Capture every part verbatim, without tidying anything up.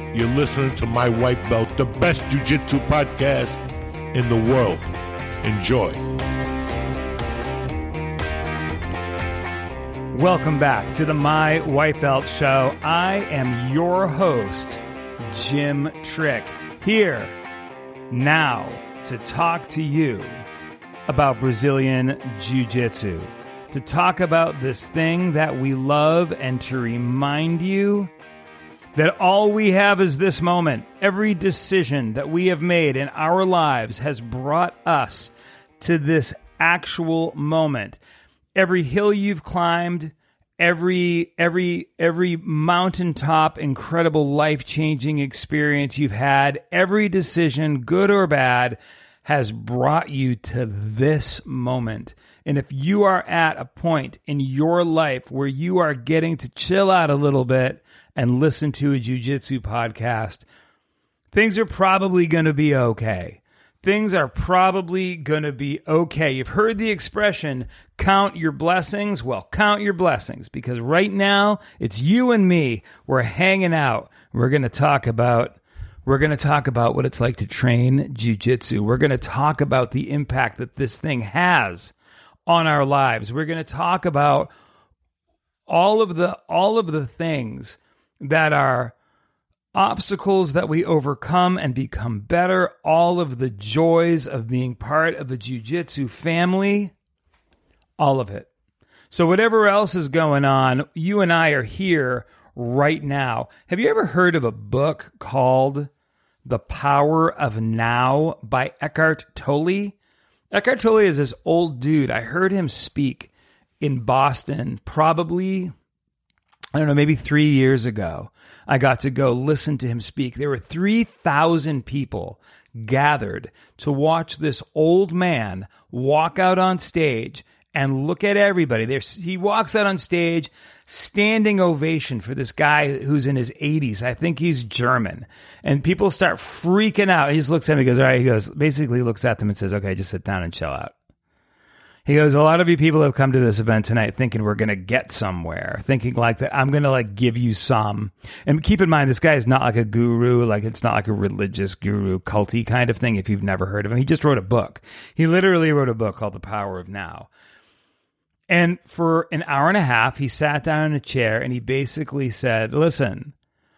You're listening to My White Belt, the best jiu-jitsu podcast in the world. Enjoy. Welcome back to the My White Belt Show. I am your host, Jim Trick, here now to talk to you about Brazilian Jiu-Jitsu, to talk about this thing that we love and to remind you that all we have is this moment. Every decision that we have made in our lives has brought us to this actual moment. Every hill you've climbed, every every every mountaintop, incredible life-changing experience you've had, every decision, good or bad, has brought you to this moment. And if you are at a point in your life where you are getting to chill out a little bit and listen to a jiu-jitsu podcast, things are probably going to be okay. Things are probably going to be okay. You've heard the expression, count your blessings. Well, count your blessings, because right now it's you and me. We're hanging out. We're going to talk about we're going to talk about what it's like to train jiu-jitsu. We're going to talk about the impact that this thing has on our lives. We're going to talk about all of the all of the things that are obstacles that we overcome and become better, all of the joys of being part of the jiu-jitsu family, all of it. So whatever else is going on, you and I are here right now. Have you ever heard of a book called The Power of Now by Eckhart Tolle? Eckhart Tolle is this old dude. I heard him speak in Boston probably, I don't know, maybe three years ago. I got to go listen to him speak. There were three thousand people gathered to watch this old man walk out on stage and look at everybody. There's, he walks out on stage, standing ovation for this guy who's in his eighties. I think he's German. And people start freaking out. He just looks at me and goes, all right, he goes, basically looks at them and says, okay, just sit down and chill out. He goes, a lot of you people have come to this event tonight thinking we're going to get somewhere, thinking like that I'm going to like give you some. And keep in mind, this guy is not like a guru, like it's not like a religious guru, culty kind of thing if you've never heard of him. He just wrote a book. He literally wrote a book called The Power of Now. And for an hour and a half, he sat down in a chair and he basically said, listen,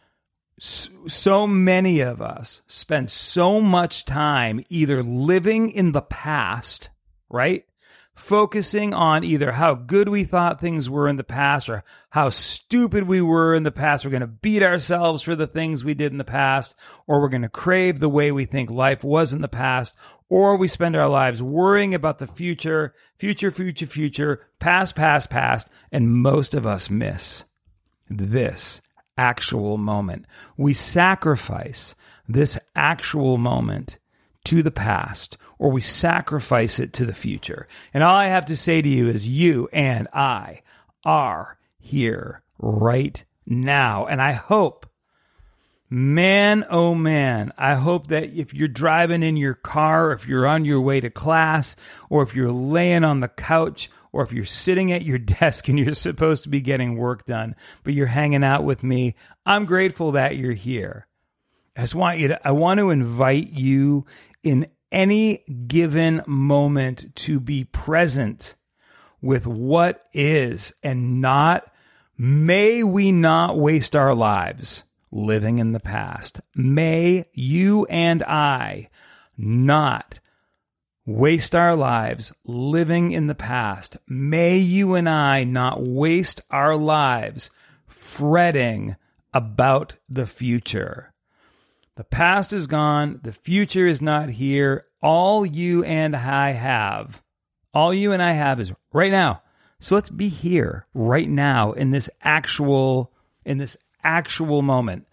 so many of us spend so much time either living in the past, right? Focusing on either how good we thought things were in the past or how stupid we were in the past. We're going to beat ourselves for the things we did in the past, or we're going to crave the way we think life was in the past, or we spend our lives worrying about the future, future, future, future, past, past, past, and most of us miss this actual moment. We sacrifice this actual moment to the past, or we sacrifice it to the future. And all I have to say to you is you and I are here right now. And I hope, man, oh man, I hope that if you're driving in your car, if you're on your way to class, or if you're laying on the couch, or if you're sitting at your desk and you're supposed to be getting work done, but you're hanging out with me, I'm grateful that you're here. I just want you to, I want to invite you in any given moment to be present with what is, and not, may we not waste our lives living in the past. May you and I not waste our lives living in the past. May you and I not waste our lives fretting about the future. The past is gone. The future is not here. All you and I have, all you and I have is right now. So let's be here right now in this actual, in this actual moment.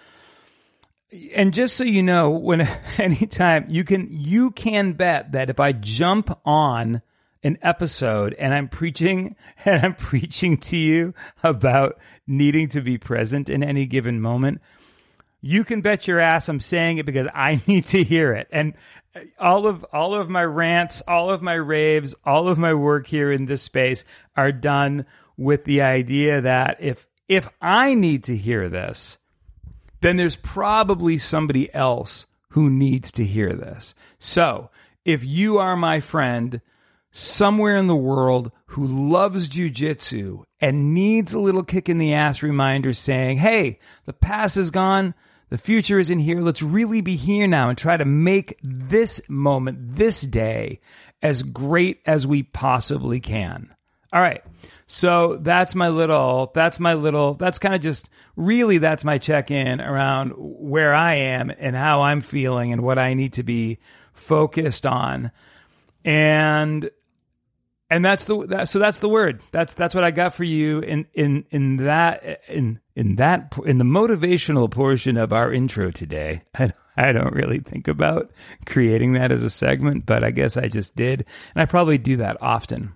And just so you know, when anytime you can, you can bet that if I jump on an episode and I'm preaching and I'm preaching to you about needing to be present in any given moment, you can bet your ass I'm saying it because I need to hear it. And all of all of my rants, all of my raves, all of my work here in this space are done with the idea that if if I need to hear this, then there's probably somebody else who needs to hear this. So if you are my friend somewhere in the world who loves jiu-jitsu and needs a little kick in the ass reminder saying, hey, the past is gone, the future is in here, let's really be here now and try to make this moment, this day, as great as we possibly can. All right. So that's my little, that's my little, that's kind of just, really that's my check-in around where I am and how I'm feeling and what I need to be focused on. And And that's the that, so that's the word. That's that's what I got for you in in in that in in that in the motivational portion of our intro today. I I don't really think about creating that as a segment, but I guess I just did, and I probably do that often.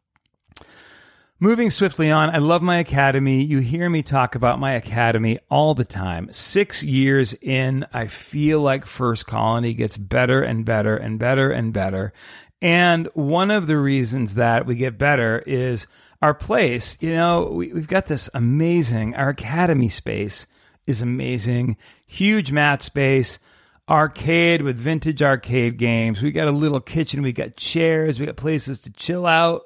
Moving swiftly on, I love my academy. You hear me talk about my academy all the time. Six years in, I feel like First Colony gets better and better and better and better. And one of the reasons that we get better is our place. You know, we, we've got this amazing, our academy space is amazing. Huge mat space, arcade with vintage arcade games. We got a little kitchen. We got chairs. We got places to chill out.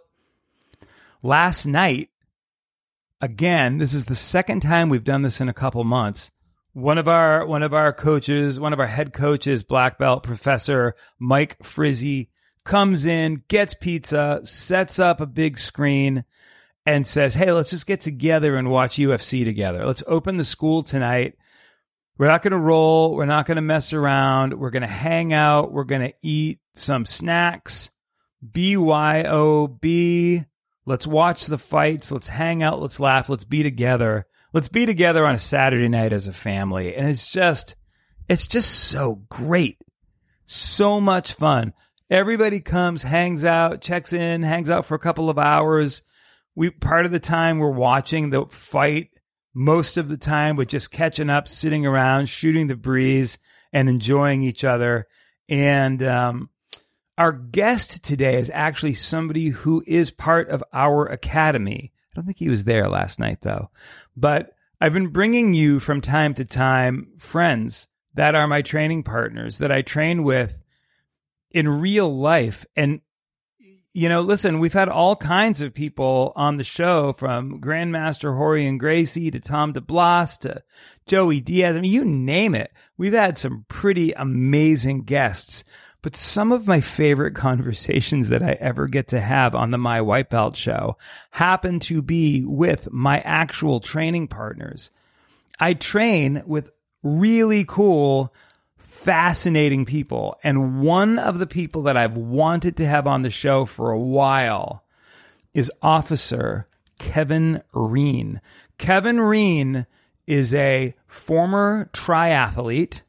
Last night, again, this is the second time we've done this in a couple months. One of our one of our coaches, one of our head coaches, black belt Professor Mike Frizzy, comes in, gets pizza, sets up a big screen, and says, hey, let's just get together and watch U F C together. Let's open the school tonight. We're not going to roll. We're not going to mess around. We're going to hang out. We're going to eat some snacks. B Y O B. Let's watch the fights. Let's hang out. Let's laugh. Let's be together. Let's be together on a Saturday night as a family. And it's just, it's just so great. So much fun. Everybody comes, hangs out, checks in, hangs out for a couple of hours. We part of the time we're watching the fight. Most of the time we're just catching up, sitting around, shooting the breeze, and enjoying each other. And um, our guest today is actually somebody who is part of our academy. I don't think he was there last night, though. But I've been bringing you from time to time friends that are my training partners that I train with in real life. And, you know, listen, we've had all kinds of people on the show, from Grandmaster Rorion Gracie to Tom DeBlas to Joey Diaz. I mean, you name it. We've had some pretty amazing guests. But some of my favorite conversations that I ever get to have on the My White Belt show happen to be with my actual training partners. I train with really cool, fascinating people. And one of the people that I've wanted to have on the show for a while is Officer Kevin Reen. Kevin Reen is a former triathlete.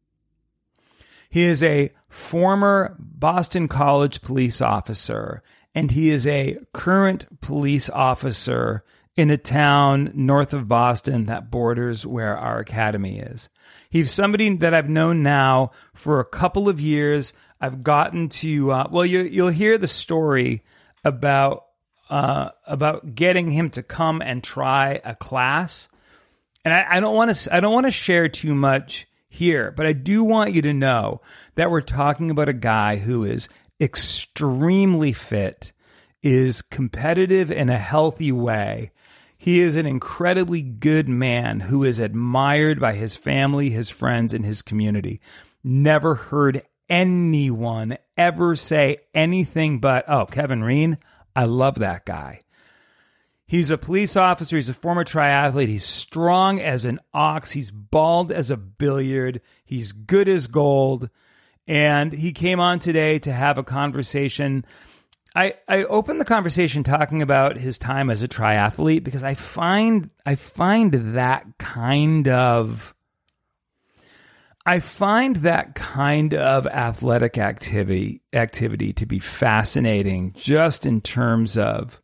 He is a former Boston College police officer, and he is a current police officer in a town north of Boston that borders where our academy is. He's somebody that I've known now for a couple of years. I've gotten to, uh, well, you, you'll hear the story about uh, about getting him to come and try a class. And I, I don't want to I don't want to share too much here, but I do want you to know that we're talking about a guy who is extremely fit, is competitive in a healthy way. He is an incredibly good man who is admired by his family, his friends, and his community. Never heard anyone ever say anything but, oh, Kevin Reen, I love that guy. He's a police officer. He's a former triathlete. He's strong as an ox. He's bald as a billiard. He's good as gold. And he came on today to have a conversation. I, I opened the conversation talking about his time as a triathlete because I find I find that kind of I find that kind of athletic activity activity to be fascinating, just in terms of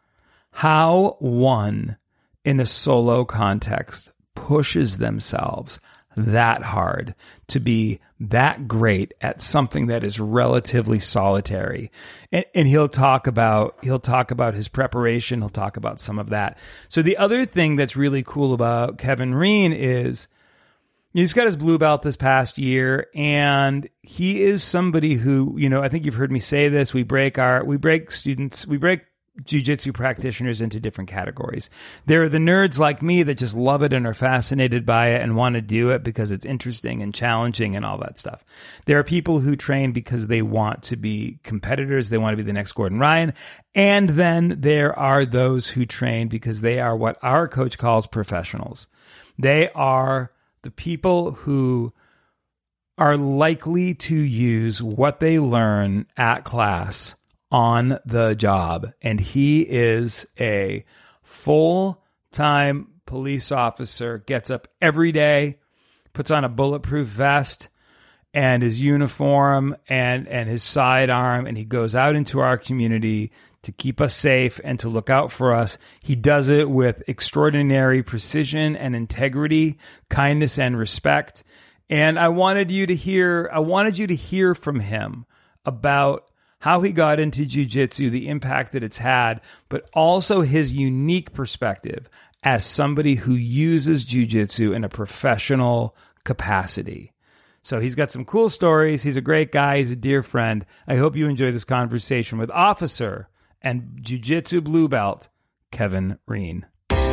how one in a solo context pushes themselves that hard to be that great at something that is relatively solitary. And, and he'll talk about he'll talk about his preparation. He'll talk about some of that. So the other thing that's really cool about Kevin Reen is he just got his blue belt this past year, and he is somebody who, you know, I think you've heard me say this. We break our, we break students, we break jiu-jitsu practitioners into different categories. There are the nerds like me that just love it and are fascinated by it and want to do it because it's interesting and challenging and all that stuff. There are people who train because they want to be competitors. They want to be the next Gordon Ryan. And then there are those who train because they are what our coach calls professionals. They are the people who are likely to use what they learn at class on the job. And he is a full-time police officer, gets up every day, puts on a bulletproof vest and his uniform and, and his sidearm, and he goes out into our community to keep us safe and to look out for us. He does it with extraordinary precision and integrity, kindness and respect. And I wanted you to hear, I wanted you to hear from him about how he got into jiu-jitsu, the impact that it's had, but also his unique perspective as somebody who uses jiu-jitsu in a professional capacity. So he's got some cool stories. He's a great guy. He's a dear friend. I hope you enjoy this conversation with officer and jiu-jitsu blue belt, Kevin Reen.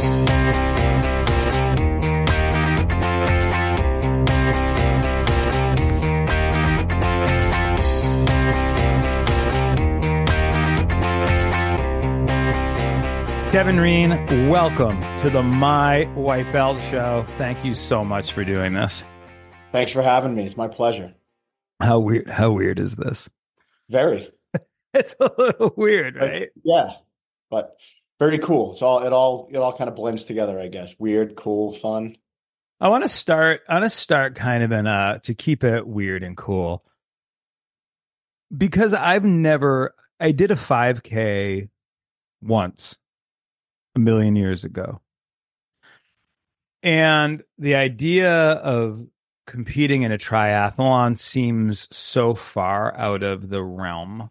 Kevin Reen, welcome to the My White Belt Show. Thank you so much for doing this. Thanks for having me. It's my pleasure. How weird? How weird is this? Very. It's a little weird, right? But, yeah, but very cool. It's all it all it all kind of blends together, I guess. Weird, cool, fun. I want to start. I want to start kind of in a to keep it weird and cool, because I've never. I did a five K once. A million years ago. And the idea of competing in a triathlon seems so far out of the realm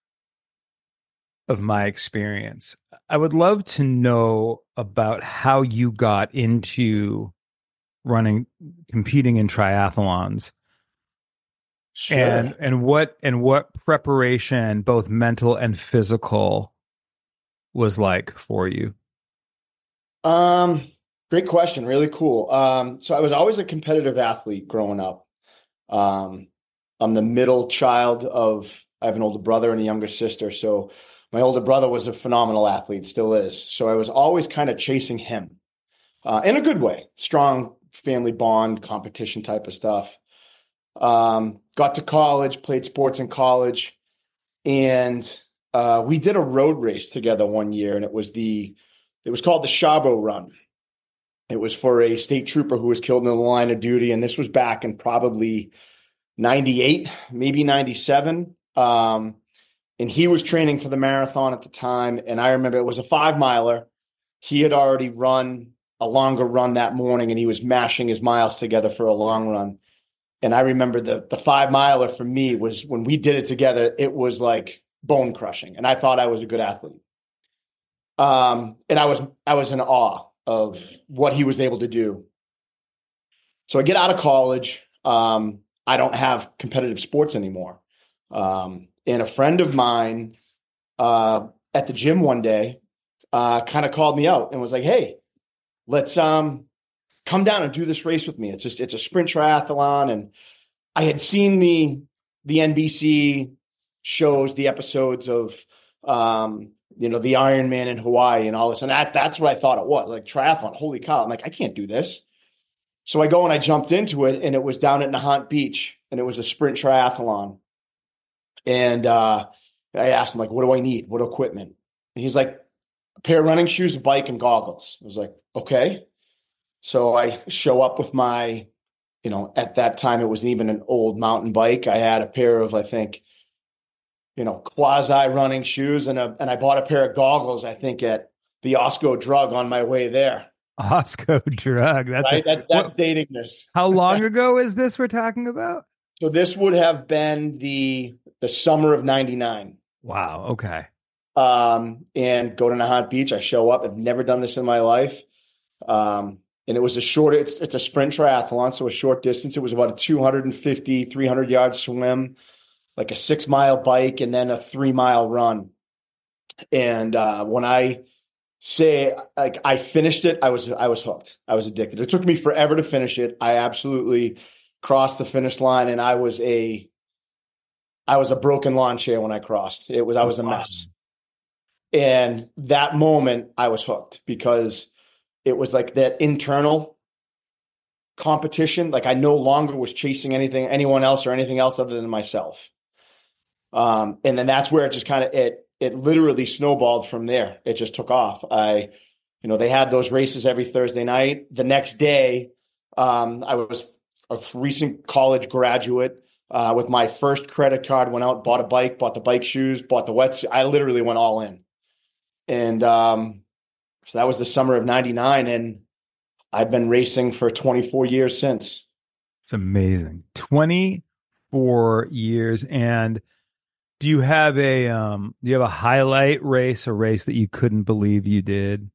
of my experience. I would love to know about how you got into running, competing in triathlons. Sure. And and what and what preparation, both mental and physical, was like for you. Um, great question. Really cool. Um, so I was always a competitive athlete growing up. Um, I'm the middle child of, I have an older brother and a younger sister. So my older brother was a phenomenal athlete, still is. So I was always kind of chasing him, uh, in a good way, strong family bond, competition type of stuff. Um, got to college, played sports in college, and, uh, we did a road race together one year, and it was the, It was called the Shabo Run. It was for a state trooper who was killed in the line of duty. And this was back in probably ninety-eight, maybe ninety-seven. Um, and he was training for the marathon at the time. And I remember it was a five miler. He had already run a longer run that morning, and he was mashing his miles together for a long run. And I remember the, the five miler for me was, when we did it together, it was like bone crushing. And I thought I was a good athlete. Um, and I was, I was in awe of what he was able to do. So I get out of college. Um, I don't have competitive sports anymore. Um, and a friend of mine, uh, at the gym one day, uh, kind of called me out and was like, "Hey, let's, um, come down and do this race with me. It's just, it's a sprint triathlon." And I had seen the, the N B C shows, the episodes of, um, you know, the Ironman in Hawaii and all this. And that, that's what I thought it was, like triathlon. Holy cow. I'm like, I can't do this. So I go and I jumped into it, and it was down at Nahant Beach, and it was a sprint triathlon. And uh, I asked him, like, what do I need? What equipment? And he's like, a pair of running shoes, a bike, and goggles. I was like, okay. So I show up with my, you know, at that time, it wasn't even an old mountain bike. I had a pair of, I think, you know, quasi running shoes, and a, and I bought a pair of goggles, I think, at the Osco Drug on my way there. Osco Drug. That's right? a, that, that's what, dating this. How long ago is this we're talking about? So this would have been the, the summer of ninety-nine. Wow. Okay. Um, and go to Nahant Beach. I show up. I've never done this in my life. Um, and it was a short, it's, it's a sprint triathlon. So a short distance. It was about a two fifty, three hundred yard swim, like a six mile bike, and then a three mile run. And uh, when I say like I finished it, I was I was hooked. I was addicted. It took me forever to finish it. I absolutely crossed the finish line, and I was a I was a broken lawn chair when I crossed. It was I was a mess. And that moment, I was hooked because it was like that internal competition. Like I no longer was chasing anything, anyone else, or anything else other than myself. Um, and then that's where it just kind of it. It literally snowballed from there. It just took off. I, you know, they had those races every Thursday night. The next day, um, I was a recent college graduate uh, with my first credit card, went out, bought a bike, bought the bike shoes, bought the wetsuit. I literally went all in. And um, so that was the summer of ninety-nine. And I've been racing for twenty-four years since. It's amazing. twenty-four years. And do you have a um, do you have a highlight race, a race that you couldn't believe you did?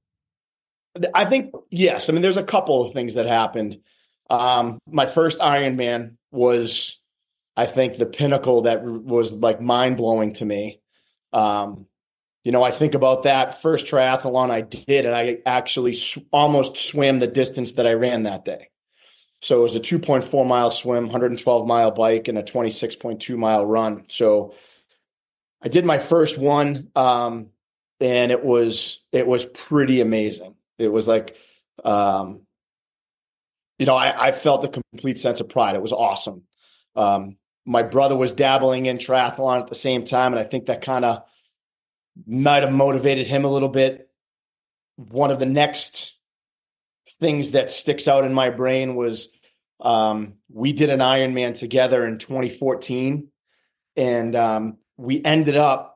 I think yes. I mean, there's a couple of things that happened. Um, my first Ironman was, I think, the pinnacle that was like mind blowing to me. Um, you know, I think about that first triathlon I did, and I actually sw- almost swam the distance that I ran that day. So it was a two point four mile swim, one hundred twelve mile bike, and a twenty-six point two mile run. So I did my first one, um, and it was it was pretty amazing. It was like, um, you know, I, I felt the complete sense of pride. It was awesome. Um, my brother was dabbling in triathlon at the same time, and I think that kind of might have motivated him a little bit. One of the next things that sticks out in my brain was um, we did an Ironman together in twenty fourteen, and um, we ended up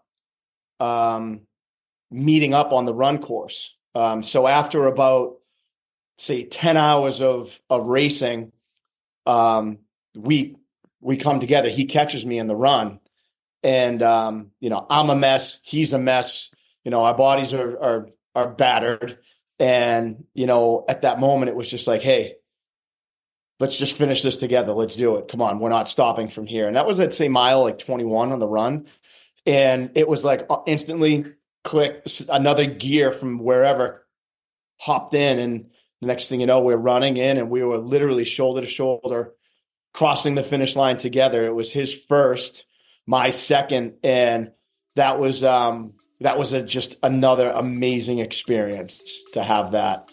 um, meeting up on the run course. Um, so after about, say, ten hours of, of racing, um, we, we come together. He catches me in the run, and, um, you know, I'm a mess. He's a mess. You know, our bodies are, are, are battered. And, you know, at that moment, it was just like, hey, let's just finish this together. Let's do it. Come on. We're not stopping from here. And that was, I'd say, mile like twenty-one on the run. And it was like instantly click, another gear from wherever hopped in. And the next thing you know, we're running in, and we were literally shoulder to shoulder crossing the finish line together. It was his first, my second. And that was, um, that was a, just another amazing experience to have that.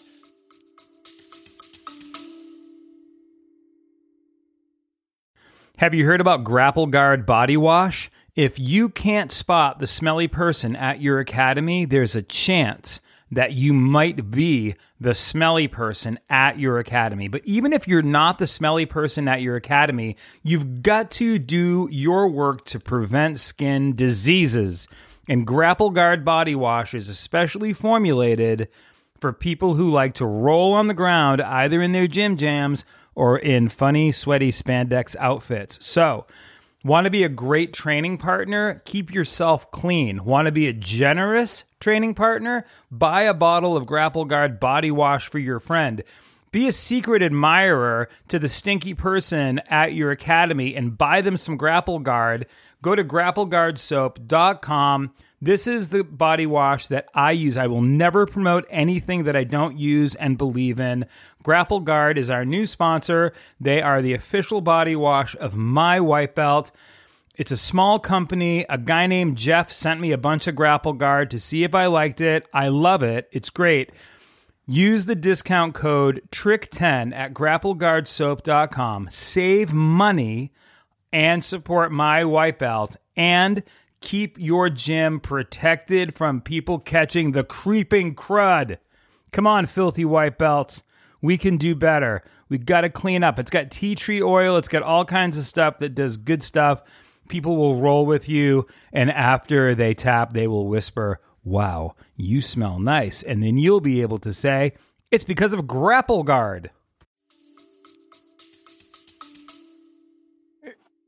Have you heard about Grapple Guard Body Wash? If you can't spot the smelly person at your academy, there's a chance that you might be the smelly person at your academy. But even if you're not the smelly person at your academy, you've got to do your work to prevent skin diseases. And Grapple Guard Body Wash is especially formulated for people who like to roll on the ground, either in their gym jams or in funny, sweaty spandex outfits. So, want to be a great training partner? Keep yourself clean. Want to be a generous training partner? Buy a bottle of Grapple Guard Body Wash for your friend. Be a secret admirer to the stinky person at your academy and buy them some Grapple Guard. Go to grapple guard soap dot com. This is the body wash that I use. I will never promote anything that I don't use and believe in. Grapple Guard is our new sponsor. They are the official body wash of my white belt. It's a small company. A guy named Jeff sent me a bunch of Grapple Guard to see if I liked it. I love it. It's great. Use the discount code trick ten at grapple guard soap dot com. Save money and support my white belt, and keep your gym protected from people catching the creeping crud. Come on, filthy white belts. We can do better. We got to clean up. It's got tea tree oil. It's got all kinds of stuff that does good stuff. People will roll with you, and after they tap, they will whisper, "Wow, you smell nice." And then you'll be able to say, "It's because of Grapple Guard."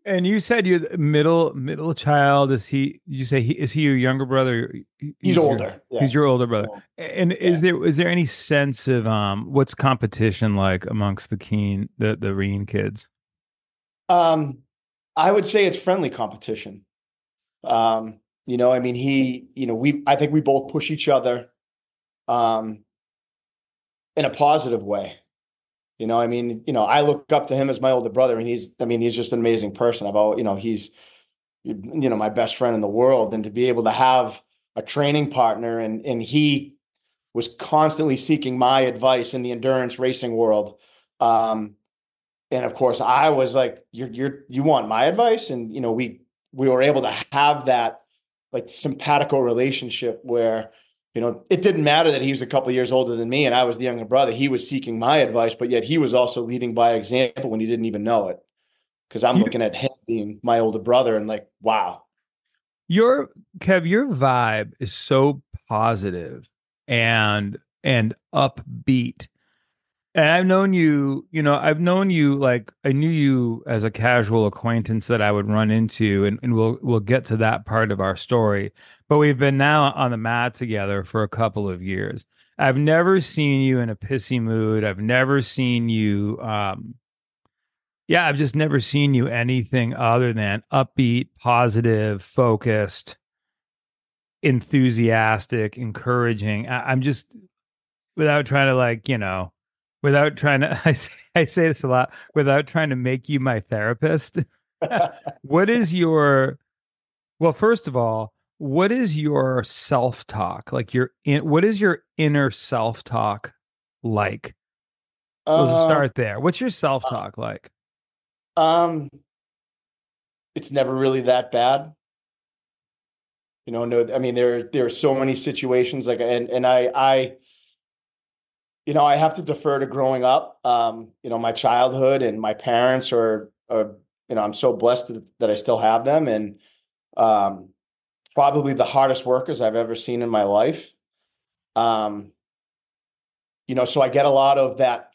And you said you're the middle middle child. Is he? Did you say he is he your younger brother? He's He's your older. Yeah. he's your older brother. So, And yeah. is there is there any sense of um what's competition like amongst the Keen the the Reen kids? Um, I would say it's friendly competition. Um, you know, I mean, he, you know, we, I think we both push each other, um, in a positive way. You know, I mean, you know, I look up to him as my older brother, and he's, I mean, he's just an amazing person. I've always, you know, he's, you know, my best friend in the world, and to be able to have a training partner, and and he was constantly seeking my advice in the endurance racing world. Um, and of course, I was like, "You're you're you want my advice?" And you know, we we were able to have that like simpatico relationship where you know it didn't matter that he was a couple of years older than me and I was the younger brother. He was seeking my advice, but yet he was also leading by example when he didn't even know it. Because I'm You looking at him being my older brother and like, wow. your Kev, your vibe is so positive and and upbeat. And I've known you, you know, I've known you like I knew you as a casual acquaintance that I would run into, and, and we'll we'll get to that part of our story. But we've been now on the mat together for a couple of years. I've never seen you in a pissy mood. I've never seen you um yeah, I've just never seen you anything other than upbeat, positive, focused, enthusiastic, encouraging. I, I'm just without trying to like, you know, without trying to I say, I say this a lot, without trying to make you my therapist. What is your well, first of all, what is your self-talk? Like your in, what is your inner self-talk like? Let's um, start there. What's your self-talk like? um, it's never really that bad. You know, no, I mean, there there are so many situations like, and and I I, you know, I have to defer to growing up. Um, you know, my childhood and my parents are, are, you know, I'm so blessed that I still have them, and um, probably the hardest workers I've ever seen in my life. Um, you know, so I get a lot of that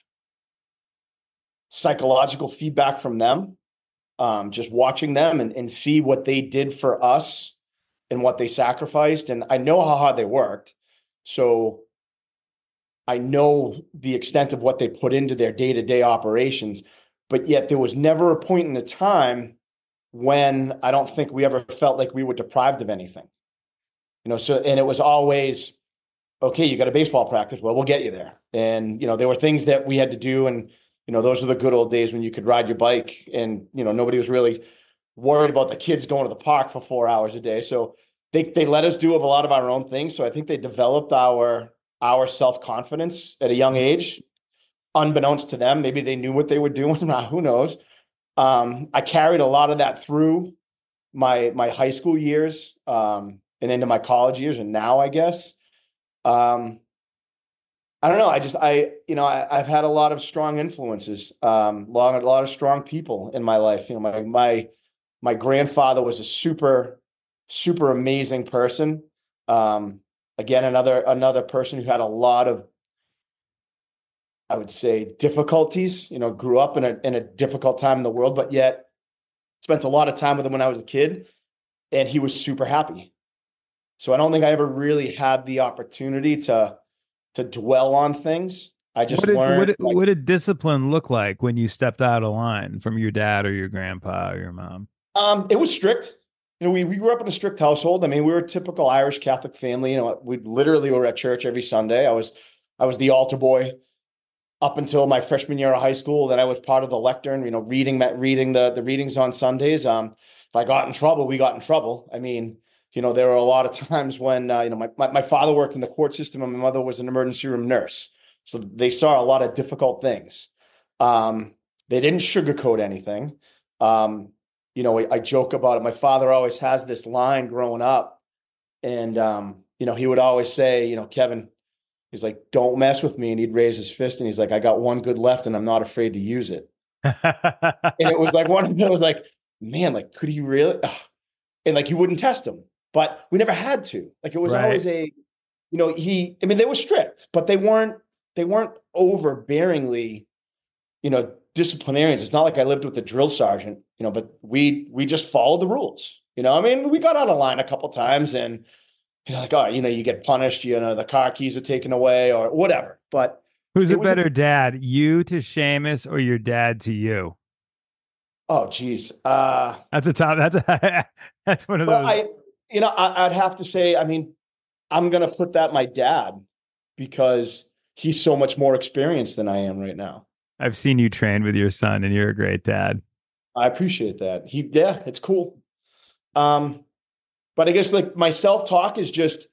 psychological feedback from them, um, just watching them and, and see what they did for us and what they sacrificed. And I know how hard they worked. So I know the extent of what they put into their day-to-day operations, but yet there was never a point in the time when I don't think we ever felt like we were deprived of anything. You know, so, and it was always, okay, you got a baseball practice. Well, we'll get you there. And, you know, there were things that we had to do. And, you know, those were the good old days when you could ride your bike and, you know, nobody was really worried about the kids going to the park for four hours a day. So they, they let us do a lot of our own things. So I think they developed our, our self-confidence at a young age, unbeknownst to them. Maybe they knew what they were doing. Who knows? Um, I carried a lot of that through my, my high school years, um, and into my college years. And now I guess, um, I don't know. I just, I, you know, I, I've had a lot of strong influences, um, long, a lot of strong people in my life. You know, my, my, my grandfather was a super, super amazing person. Um, again, another, another person who had a lot of, I would say, difficulties, you know, grew up in a, in a difficult time in the world, but yet spent a lot of time with him when I was a kid, and he was super happy. So I don't think I ever really had the opportunity to, to dwell on things. I just What did what learned. did, Like, what did discipline look like when you stepped out of line from your dad or your grandpa or your mom? um, it was strict. You know, we, we grew up in a strict household. I mean, we were a typical Irish Catholic family. You know, we literally were at church every Sunday. I was, I was the altar boy up until my freshman year of high school. Then I was part of the lectern, you know, reading reading the, the readings on Sundays. Um, if I got in trouble, we got in trouble. I mean, you know, there were a lot of times when, uh, you know, my, my, my father worked in the court system and my mother was an emergency room nurse. So they saw a lot of difficult things. Um, they didn't sugarcoat anything. Um, you know, I, I joke about it. My father always has this line growing up, and, um, you know, he would always say, you know, Kevin, he's like, don't mess with me. And he'd raise his fist and he's like, I got one good left and I'm not afraid to use it. And it was like, one of them was like, man, like, could he really? Ugh. And like, he wouldn't test him, but we never had to. Like, it was Right. always a, you know, he, I mean, they were strict, but they weren't, they weren't overbearingly you know, disciplinarians. It's not like I lived with a drill sergeant, you know, but we we just followed the rules. You know, I mean, we got out of line a couple times and you're like, oh, you know, you get punished, you know, the car keys are taken away or whatever. But who's a better a, dad, you to Seamus or your dad to you? Oh, geez. Uh, that's a top. That's a, that's one of those. I, you know, I, I'd have to say, I mean, I'm going to put that my dad because he's so much more experienced than I am right now. I've seen you train with your son and you're a great dad. I appreciate that. He, yeah, it's cool. Um, but I guess like my self-talk is just,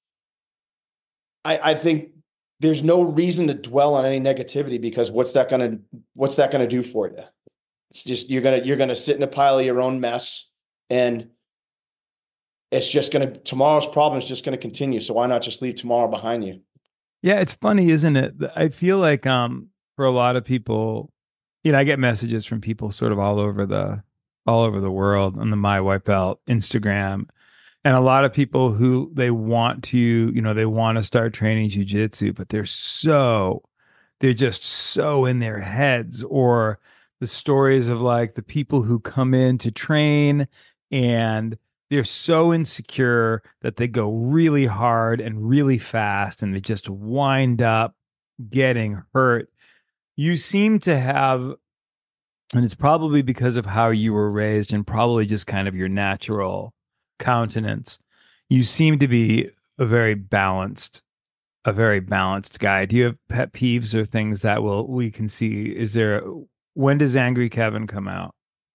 I, I think there's no reason to dwell on any negativity because what's that going to, what's that going to do for you? It's just, you're going to, you're going to sit in a pile of your own mess and it's just going to, tomorrow's problem is just going to continue. So why not just leave tomorrow behind you? Yeah. It's funny, isn't it? I feel like, um, for a lot of people, you know, I get messages from people sort of all over the, all over the world on the My White Belt Instagram. And a lot of people who they want to, you know, they want to start training jiu-jitsu, but they're so, they're just so in their heads. Or the stories of like the people who come in to train and they're so insecure that they go really hard and really fast and they just wind up getting hurt. You seem to have, and it's probably because of how you were raised and probably just kind of your natural countenance. You seem to be a very balanced, a very balanced guy. Do you have pet peeves or things that will we can see? Is there, when does Angry Kevin come out?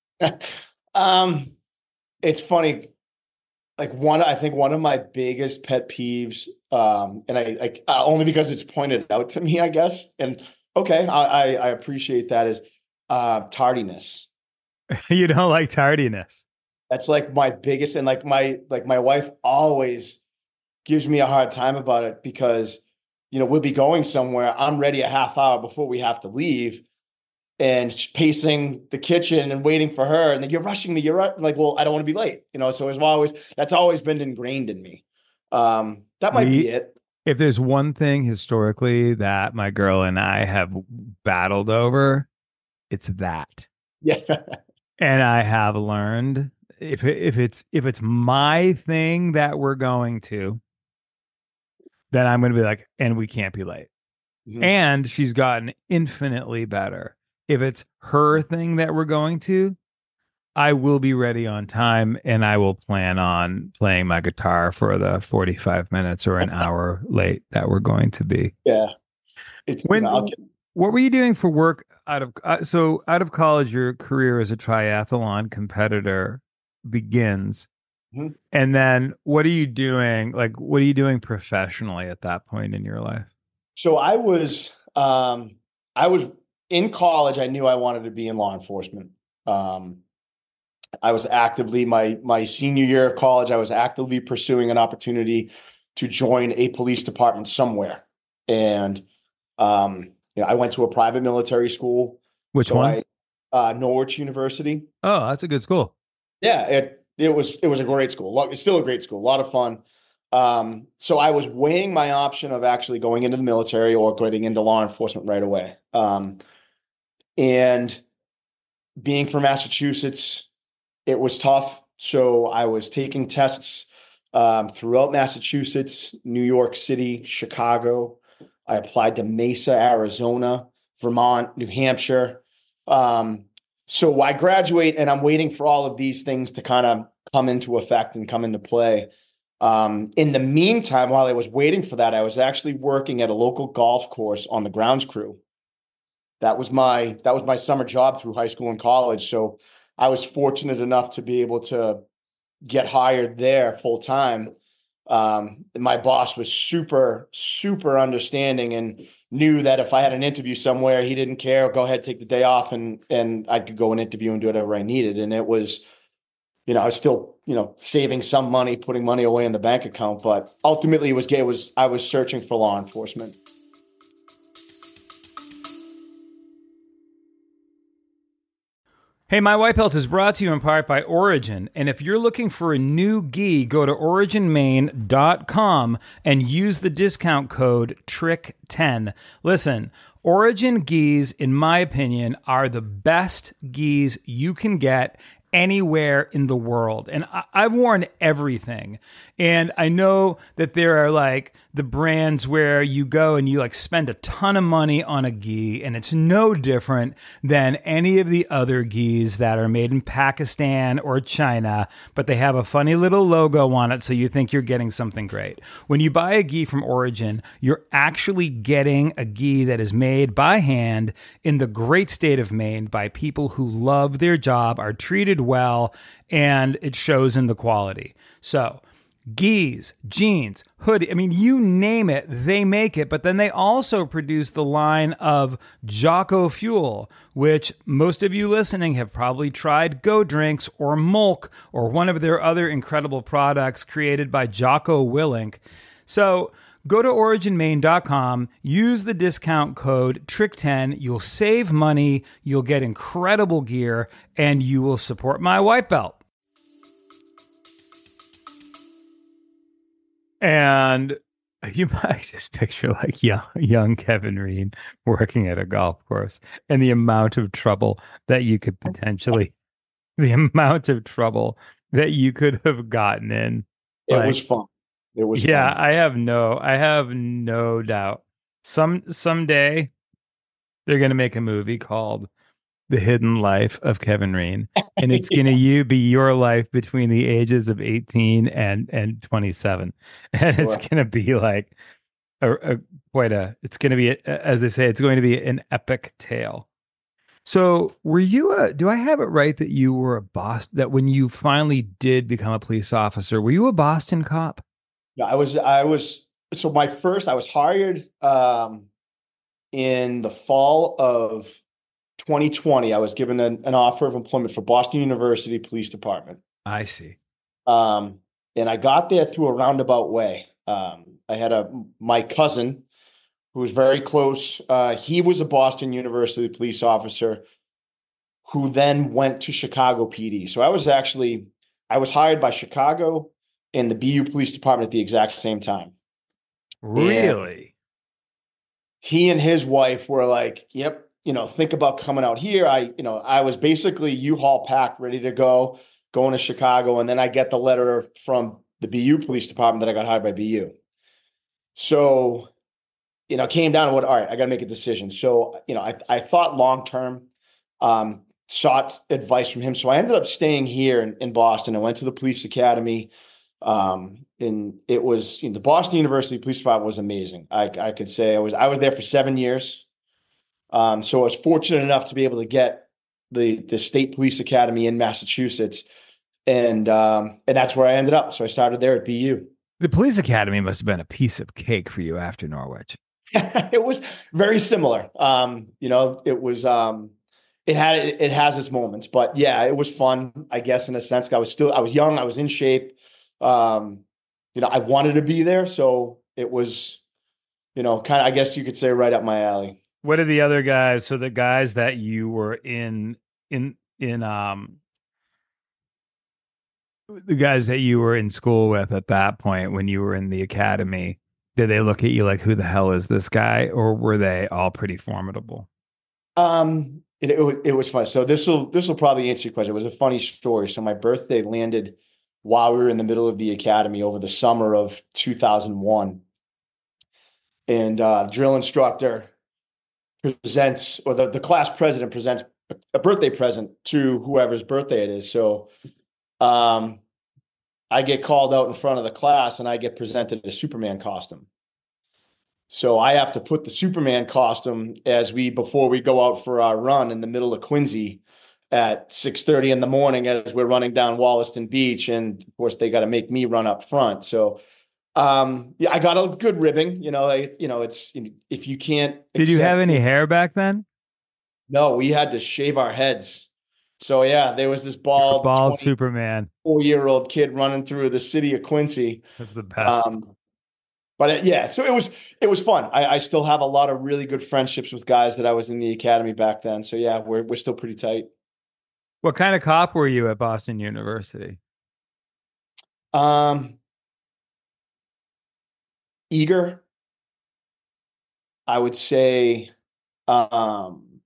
um, it's funny. Like one, I think one of my biggest pet peeves, um, and I, I uh, only because it's pointed out to me, I guess. And okay, I, I, I appreciate that is uh, tardiness. You don't like tardiness. That's like my biggest, and like my like my wife always gives me a hard time about it because you know we'll be going somewhere. I'm ready a half hour before we have to leave, and she's pacing the kitchen and waiting for her. And then you're rushing me. You're right. Like, well, I don't want to be late. You know, so it's always that's always been ingrained in me. Um, that might we, be it. If there's one thing historically that my girl and I have battled over, it's that. Yeah, and I have learned. If if it's if it's my thing that we're going to, then I'm going to be like, and we can't be late. Mm-hmm. And she's gotten infinitely better. If it's her thing that we're going to, I will be ready on time and I will plan on playing my guitar for the forty-five minutes or an hour late that we're going to be. Yeah. It's when. You know, what were you doing for work out of uh, so out of college? Your career as a triathlon competitor begins. Mm-hmm. And then what are you doing? Like, what are you doing professionally at that point in your life? So I was, um, I was in college. I knew I wanted to be in law enforcement. Um, I was actively my, my senior year of college, I was actively pursuing an opportunity to join a police department somewhere. And, um, you know, I went to a private military school. Which so one? I, uh, Norwich University. Oh, that's a good school. Yeah, it it was it was a great school. It's still a great school, a lot of fun. Um, so I was weighing my option of actually going into the military or getting into law enforcement right away. Um, and being from Massachusetts, it was tough. So I was taking tests um, throughout Massachusetts, New York City, Chicago. I applied to Mesa, Arizona, Vermont, New Hampshire. Um, So I graduate and I'm waiting for all of these things to kind of come into effect and come into play. Um, in the meantime, while I was waiting for that, I was actually working at a local golf course on the grounds crew. That was my, that was my summer job through high school and college. So I was fortunate enough to be able to get hired there full time. Um, my boss was super, super understanding and knew that if I had an interview somewhere, he didn't care. Go ahead, take the day off, and and I could go and interview and do whatever I needed. And it was, you know, I was still, you know, saving some money, putting money away in the bank account. But ultimately, it was it was I was searching for law enforcement. Hey, My White Belt is brought to you in part by Origin. And if you're looking for a new gi, go to origin maine dot com and use the discount code trick ten. Listen, Origin gis, in my opinion, are the best gis you can get anywhere in the world. And I- I've worn everything. And I know that there are like the brands where you go and you like spend a ton of money on a gi, and it's no different than any of the other gis that are made in Pakistan or China, but they have a funny little logo on it, so you think you're getting something great. When you buy a gi from Origin, you're actually getting a gi that is made by hand in the great state of Maine by people who love their job, are treated well, and it shows in the quality. So gis, jeans, hoodie, I mean, you name it, they make it. But then they also produce the line of Jocko Fuel, which most of you listening have probably tried Go Drinks or Molk or one of their other incredible products created by Jocko Willink. So go to origin maine dot com, use the discount code trick ten. You'll save money, you'll get incredible gear, and you will support My White Belt. And you might just picture like young, young Kevin Reen working at a golf course, and the amount of trouble that you could potentially, the amount of trouble that you could have gotten in. It Like, was fun. It was yeah, fun. I have no, I have no doubt. Some someday they're gonna make a movie called The Hidden Life of Kevin Reen, and it's gonna Yeah. you be your life between the ages of eighteen and and twenty-seven, and it's Sure. gonna be like a, a quite a. It's gonna be a, as they say, it's going to be an epic tale. So, were you a? Do I have it right that you were a Boston? That when you finally did become a police officer, were you a Boston cop? Yeah, I was, I was, so my first, I was hired um, in the fall of twenty twenty. I was given an, an offer of employment for Boston University Police Department. I see. Um, and I got there through a roundabout way. Um, I had a, my cousin who was very close. Uh, he was a Boston University police officer who then went to Chicago P D. So I was actually, I was hired by Chicago and the B U Police Department at the exact same time. Really? He and his wife were like, yep, you know, think about coming out here. I, you know, I was basically U-Haul packed, ready to go, going to Chicago. And then I get the letter from the B U Police Department that I got hired by B U. So, you know, it came down to what, all right, I got to make a decision. So, you know, I, I thought long-term, um, sought advice from him. So I ended up staying here in, in Boston. I went to the police academy. Um, and it was, you know, the Boston University Police Department was amazing. I, I could say I was, I was there for seven years. Um, so I was fortunate enough to be able to get the, the State Police Academy in Massachusetts. And, um, and that's where I ended up. So I started there at B U. The police academy must have been a piece of cake for you after Norwich. It was very similar. Um, you know, it was, um, it had, it, it has its moments, but yeah, it was fun, I guess, in a sense. I was still, I was young, I was in shape. Um, you know, I wanted to be there. So it was, you know, kind of, I guess you could say right up my alley. What are the other guys? So the guys that you were in, in, in, um, the guys that you were in school with at that point when you were in the academy, did they look at you like, who the hell is this guy? Or were they all pretty formidable? Um, it, it, it was fun. So this will, this will probably answer your question. It was a funny story. So my birthday landed while we were in the middle of the academy over the summer of two thousand one. And uh, drill instructor presents, or the, the class president presents a birthday present to whoever's birthday it is. So um, I get called out in front of the class and I get presented a Superman costume. So I have to put the Superman costume as we, before we go out for our run in the middle of Quincy at six thirty in the morning as we're running down Wollaston Beach. And of course they got to make me run up front. So um, yeah, I got a good ribbing, you know, I, you know, it's, if you can't. Did you have accept any it- hair back then? No, we had to shave our heads. So yeah, there was this bald, Bald Superman four-year-old kid running through the city of Quincy. was the best. Um, but it, yeah, so it was it was fun. I, I still have a lot of really good friendships with guys that I was in the academy back then. So yeah, we're we're still pretty tight. What kind of cop were you at Boston University? Um, eager, I would say, um,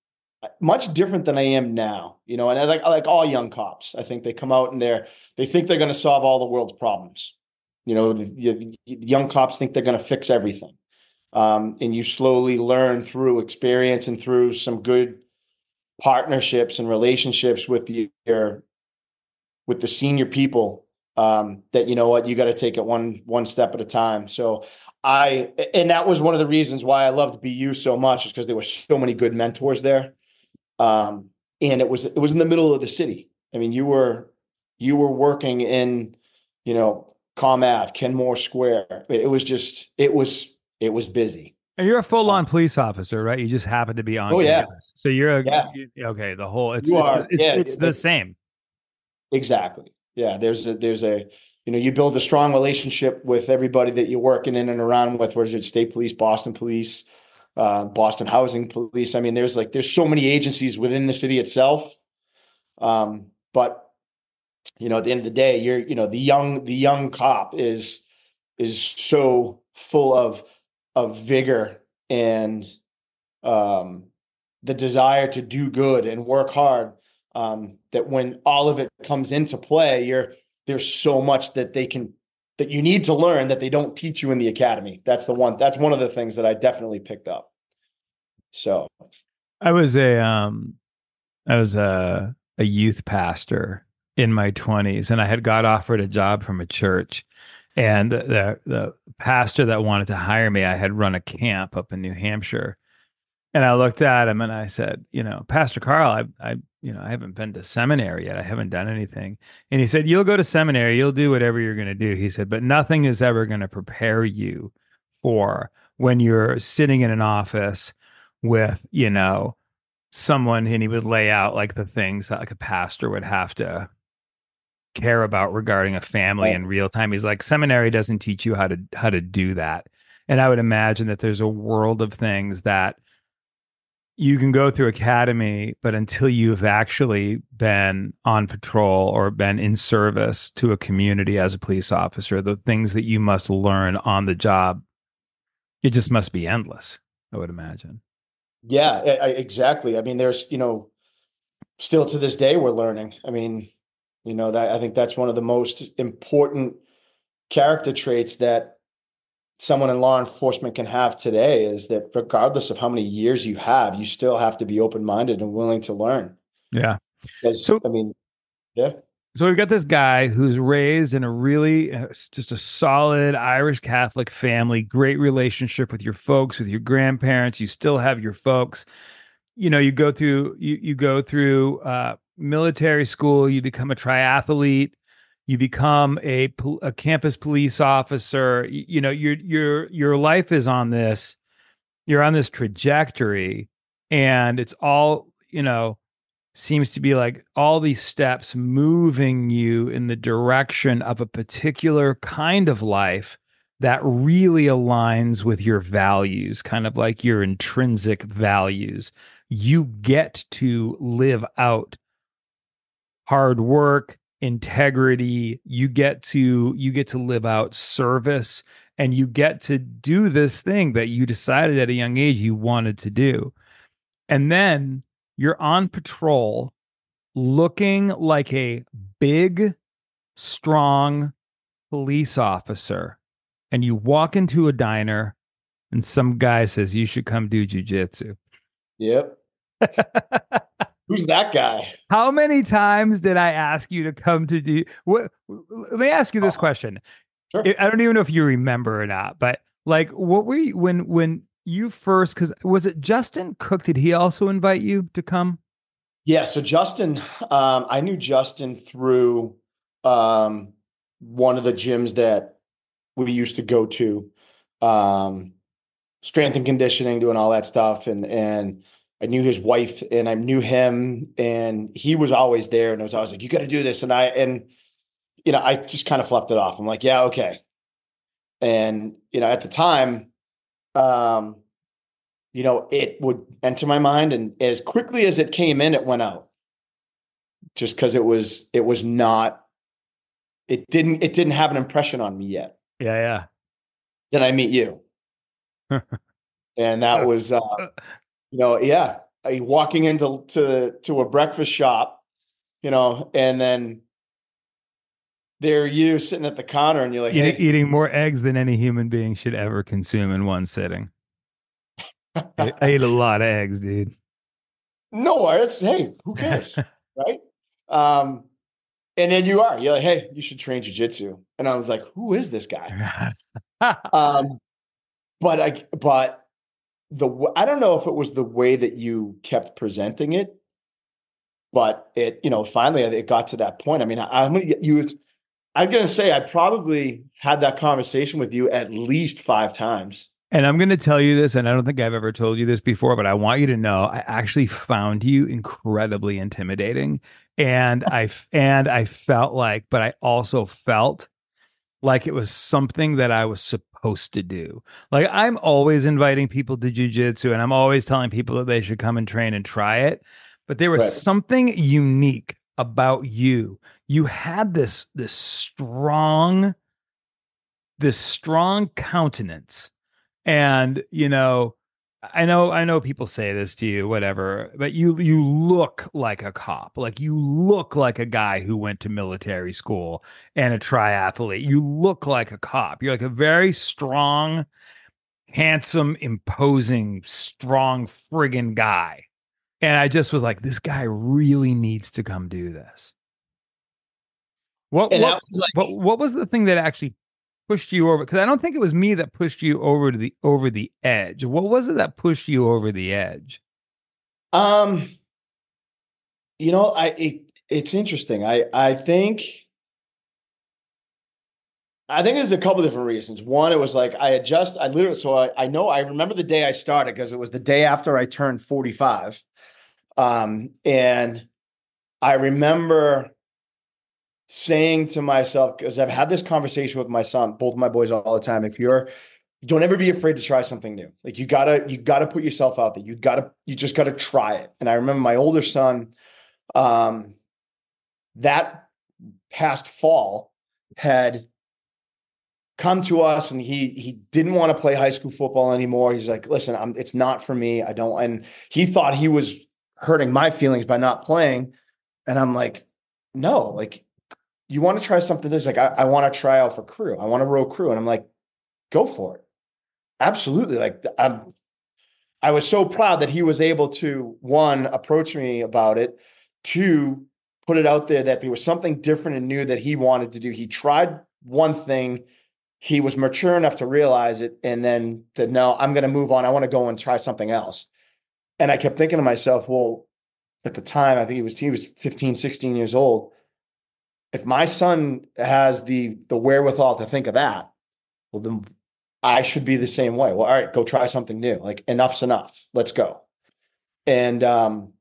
much different than I am now, you know, and I like, I like all young cops. I think they come out and they're, they think they're going to solve all the world's problems. You know, the, the young cops think they're going to fix everything. Um, and you slowly learn through experience and through some good partnerships and relationships with the, your, with the senior people, um, that, you know what, you got to take it one, one step at a time. So I, and that was one of the reasons why I loved B U so much, is because there were so many good mentors there. Um, and it was, it was in the middle of the city. I mean, you were, you were working in, you know, Com Ave, Kenmore Square. It was just, it was, it was busy. And you're a full-on police officer, right? You just happen to be on Oh yeah. campus. So you're a, Yeah. you- okay. The whole, it's, You it's, are. the, it's, Yeah. it's the same. Exactly. Yeah. There's a, there's a, you know, you build a strong relationship with everybody that you're working in and around with, whether it's state police, Boston police, uh, Boston housing police. I mean, there's like, there's so many agencies within the city itself. Um, but you know, at the end of the day, you're, you know, the young, the young cop is, is so full of, of vigor and, um, the desire to do good and work hard. Um, that when all of it comes into play, you're, there's so much that they can, that you need to learn that they don't teach you in the academy. That's the one, that's one of the things that I definitely picked up. So I was a, um, I was a, a youth pastor in my twenties, and I had got offered a job from a church, and the, the pastor that wanted to hire me, I had run a camp up in New Hampshire. And I looked at him and I said, you know, Pastor Carl, I, I, you know, I haven't been to seminary yet. I haven't done anything. And he said, you'll go to seminary, you'll do whatever you're going to do. He said, but nothing is ever going to prepare you for when you're sitting in an office with, you know, someone, and he would lay out like the things that like a pastor would have to care about regarding a family Right. in real time. He's like, seminary doesn't teach you how to, how to do that. And I would imagine that there's a world of things that you can go through academy, but until you've actually been on patrol or been in service to a community as a police officer, the things that you must learn on the job, it just must be endless, I would imagine. yeah, I, I- exactly. I mean, there's, you know, still to this day, we're learning. I mean, you know, that I think that's one of the most important character traits that someone in law enforcement can have today, is that regardless of how many years you have, you still have to be open-minded and willing to learn. Yeah. Because, So, I mean, yeah, so we've got this guy who's raised in a really uh, just a solid Irish Catholic family, great relationship with your folks, with your grandparents. You still have your folks. You know, you go through you you go through uh, military school. You become a triathlete. You become a pol- a campus police officer. You, you know, your your your life is on this. You're on this trajectory, and it's all, you know, seems to be like all these steps moving you in the direction of a particular kind of life that really aligns with your values, kind of like your intrinsic values. You get to live out hard work, integrity. You get to you get to live out service, and you get to do this thing that you decided at a young age you wanted to do. And then you're on patrol looking like a big, strong police officer, and you walk into a diner and some guy says you should come do jujitsu. yep. Who's that guy? How many times did I ask you to come to do what? Let me ask you this question. Sure. I don't even know if you remember or not, but like, what were you when when you first? Because was it Justin Cook? Did he also invite you to come? Yeah, so Justin, um, I knew Justin through um, one of the gyms that we used to go to, um, strength and conditioning, doing all that stuff, and and I knew his wife, and I knew him, and he was always there, and it was always like, you got to do this, and I and you know, I just kind of fluffed it off. I'm like, yeah, okay, and you know, at the time, um, you know, it would enter my mind, and as quickly as it came in, it went out. just because it was it was not it didn't it didn't have an impression on me yet. Yeah, Then I meet you, yeah. and that was uh, you know yeah I, walking into to to a breakfast shop, you know, and then there you sitting at the counter, and you're like, eating, hey, eating more eggs than any human being should ever consume in one sitting. I, I ate a lot of eggs, dude. no, it's hey, who cares, right? Um, and then you are you're like, hey, you should train jujitsu, and I was like, who is this guy? Um, but I but the I don't know if it was the way that you kept presenting it, but it you know finally it got to that point. I mean, I, I'm gonna get you. I'm gonna say I probably had that conversation with you at least five times. And I'm going to tell you this, and I don't think I've ever told you this before, but I want you to know I actually found you incredibly intimidating. And I and I felt like, but I also felt like it was something that I was supposed to do. Like I'm always inviting people to jujitsu, and I'm always telling people that they should come and train and try it. But there was Right. something unique about you. You had this this strong, this strong countenance. And, you know, I know I know people say this to you, whatever, but you you look like a cop. Like you look like a guy who went to military school and a triathlete. You look like a cop. You're like a very strong, handsome, imposing, strong friggin' guy. And I just was like, this guy really needs to come do this. What And what that was like, what what was the thing that actually pushed you over? Because I don't think it was me that pushed you over to the over the edge. What was it that pushed you over the edge? um, you know, I it, it's interesting. I I think I think there's a couple different reasons. One, it was like I had just I literally so I, I know I remember the day I started because it was the day after I turned forty-five. Um, and I remember saying to myself, because I've had this conversation with my son, both of my boys all the time. If you're don't ever be afraid to try something new. Like you gotta, you gotta put yourself out there. You gotta, you just gotta try it. And I remember my older son, um, that past fall had come to us and he he didn't want to play high school football anymore. He's like, listen, I'm it's not for me. I don't, and he thought he was hurting my feelings by not playing. And I'm like, no, like you want to try something. This like, I, I want to try out for crew. I want to row crew. And I'm like, go for it. Absolutely. Like I'm, I was so proud that he was able to, one, approach me about it, two, put it out there that there was something different and new that he wanted to do. He tried one thing, he was mature enough to realize it, and then said, no, I'm going to move on. I want to go and try something else. And I kept thinking to myself, well, at the time, I think he was, he was fifteen, sixteen years old. If my son has the, the wherewithal to think of that, well, then I should be the same way. Well, all right, go try something new. Like enough's enough. Let's go. And um,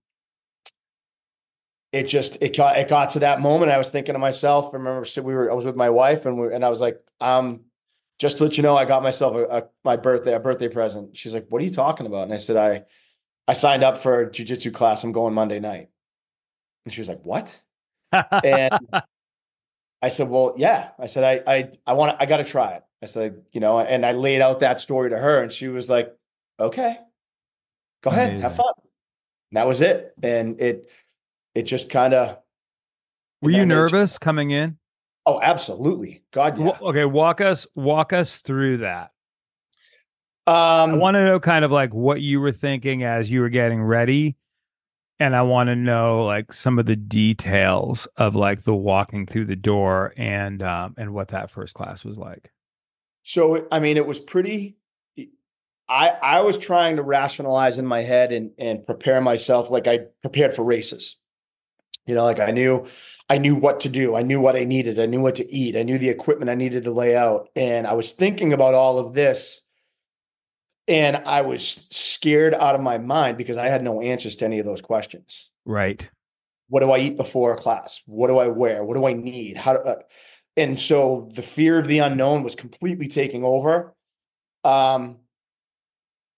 it just it got it got to that moment. I was thinking to myself. I remember we were I was with my wife and we, and I was like, um, just to let you know, I got myself a, a my birthday a birthday present. She's like, what are you talking about? And I said, I I signed up for a jiu-jitsu class. I'm going Monday night. And she was like, what? And I said, well, yeah. I said, I I I want to I got to try it. I said, you know, and I laid out that story to her, and she was like, okay, go ahead, Amazing. have fun. And that was it. And it, it just kind of. Were you nervous coming in? Oh, absolutely. God, yeah. Okay, walk us walk us through that. Um, I want to know kind of like what you were thinking as you were getting ready. And I want to know like some of the details of like the walking through the door and um, and what that first class was like. So, I mean, it was pretty, I, I was trying to rationalize in my head and, and prepare myself like I prepared for races. You know, like I knew, I knew what to do. I knew what I needed. I knew what to eat. I knew the equipment I needed to lay out. And I was thinking about all of this. And I was scared out of my mind because I had no answers to any of those questions. Right. What do I eat before a class? What do I wear? What do I need? How do, uh, and so the fear of the unknown was completely taking over. Um,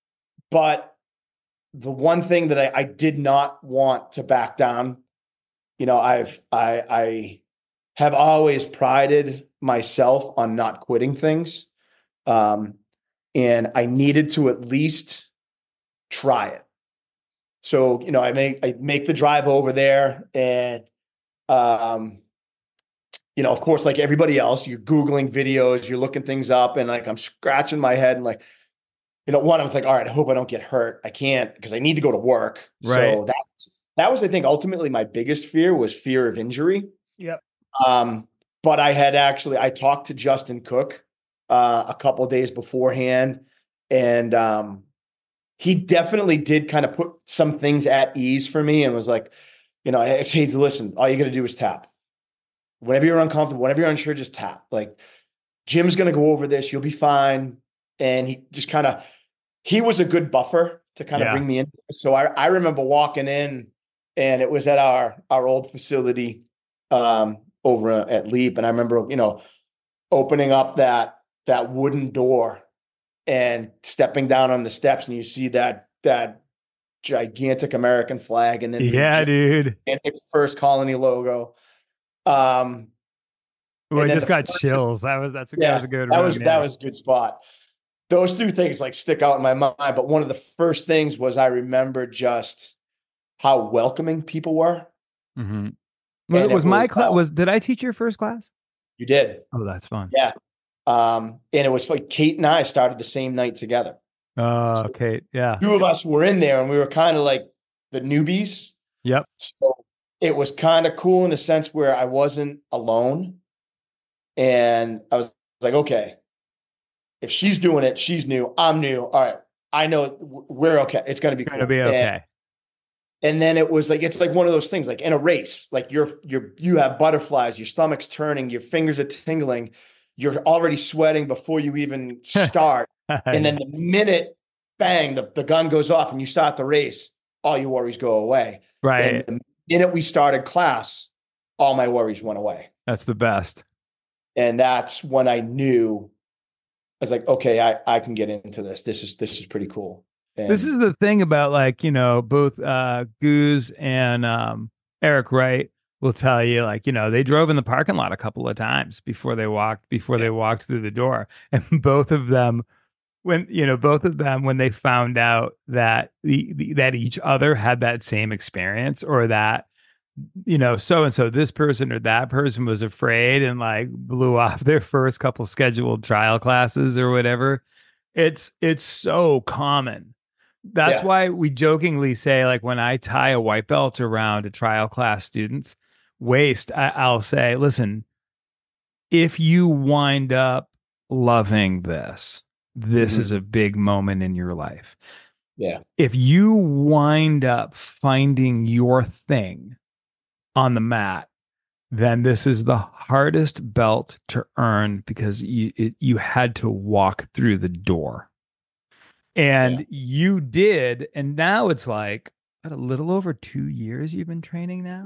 but the one thing that I, I did not want to back down you know, I've, I, I have always prided myself on not quitting things. Um, and I needed to at least try it. So, you know, I make, I make the drive over there and, um, you know, of course, like everybody else, you're Googling videos, you're looking things up, and like I'm scratching my head and like, you know, one, I was like, all right, I hope I don't get hurt. I can't because I need to go to work. Right. So that that was, I think, ultimately my biggest fear was fear of injury. Yep. Um, but I had actually I talked to Justin Cook uh, a couple of days beforehand, and um, he definitely did kind of put some things at ease for me, and was like, you know, hey, hey listen, all you got to do is tap. Whenever you're uncomfortable, whenever you're unsure, just tap. Like Jim's going to go over this. You'll be fine. And he just kind of, he was a good buffer to kind of Yeah. bring me in. So I, I remember walking in and it was at our, our old facility um, over at Leap. And I remember, you know, opening up that, that wooden door and stepping down on the steps, and you see that, that gigantic American flag. And then Yeah, the dude. gigantic First Colony logo. Um, Ooh, I and then just the got first- chills. That was that's that yeah, was a good that run. was yeah. that was a good spot. Those two things like stick out in my mind. But one of the first things was I remember just how welcoming people were. Mm-hmm. Was, And it was my was, class? uh, Was did I teach your first class? You did, Oh, that's fun. yeah. Um, and it was like Kate and I started the same night together. Oh, okay. Yeah. Two of us were in there, and we were kind of like the newbies. Yep. So it was kind of cool in a sense where I wasn't alone, and I was like, okay, if she's doing it, she's new, I'm new. All right, I know we're okay. It's going to be Gonna cool. be okay. And, and then it was like, it's like one of those things, like in a race, like you're, you're, you have butterflies, your stomach's turning, your fingers are tingling, you're already sweating before you even start. And then the minute, bang, the, the gun goes off and you start the race, all your worries go away. Right. And the minute we started class, all my worries went away. That's the best. And that's when I knew, I was like, okay, I, I can get into this. This is, this is pretty cool. And This is the thing about, like, you know, both uh Goose and um Eric Wright will tell you, like, you know, they drove in the parking lot a couple of times before they walked before they walked through the door. And both of them, when you know, both of them when they found out that the, the that each other had that same experience, or that, you know, so and so this person or that person was afraid and like blew off their first couple scheduled trial classes or whatever. It's it's so common. That's Yeah. why we jokingly say, like, when I tie a white belt around a trial class student's waist, I, I'll say, listen, if you wind up loving this, this Mhm. is a big moment in your life. Yeah. If you wind up finding your thing on the mat, then this is the hardest belt to earn, because you it, you had to walk through the door. And Yeah. you did. And now it's like, what, a little over two years you've been training now?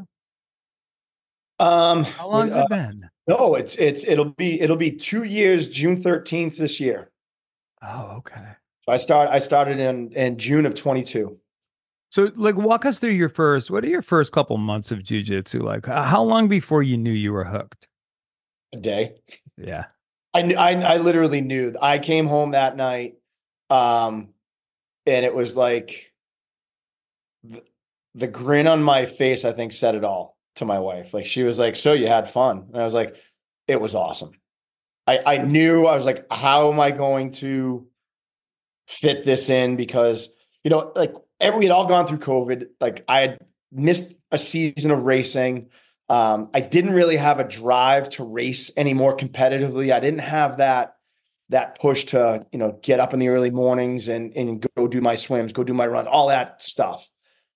Um, How long has uh, it been? No, it's, it's, it'll be, it'll be two years, June thirteenth this year. Oh, okay. So I start, I started in, in June of twenty-two. So, like, walk us through your first, what are your first couple months of jujitsu like? How long before you knew you were hooked? A day. Yeah. I knew, I, I literally knew. I came home that night. Um, and it was like the, the grin on my face, I think, said it all to my wife. Like, she was like, so you had fun? And I was like, it was awesome. I, I knew, I was like, how am I going to fit this in? Because, you know, like every, we had all gone through COVID. Like I had missed a season of racing. Um, I didn't really have a drive to race anymore competitively. I didn't have that, that push to, you know, get up in the early mornings and, and go do my swims, go do my runs, all that stuff.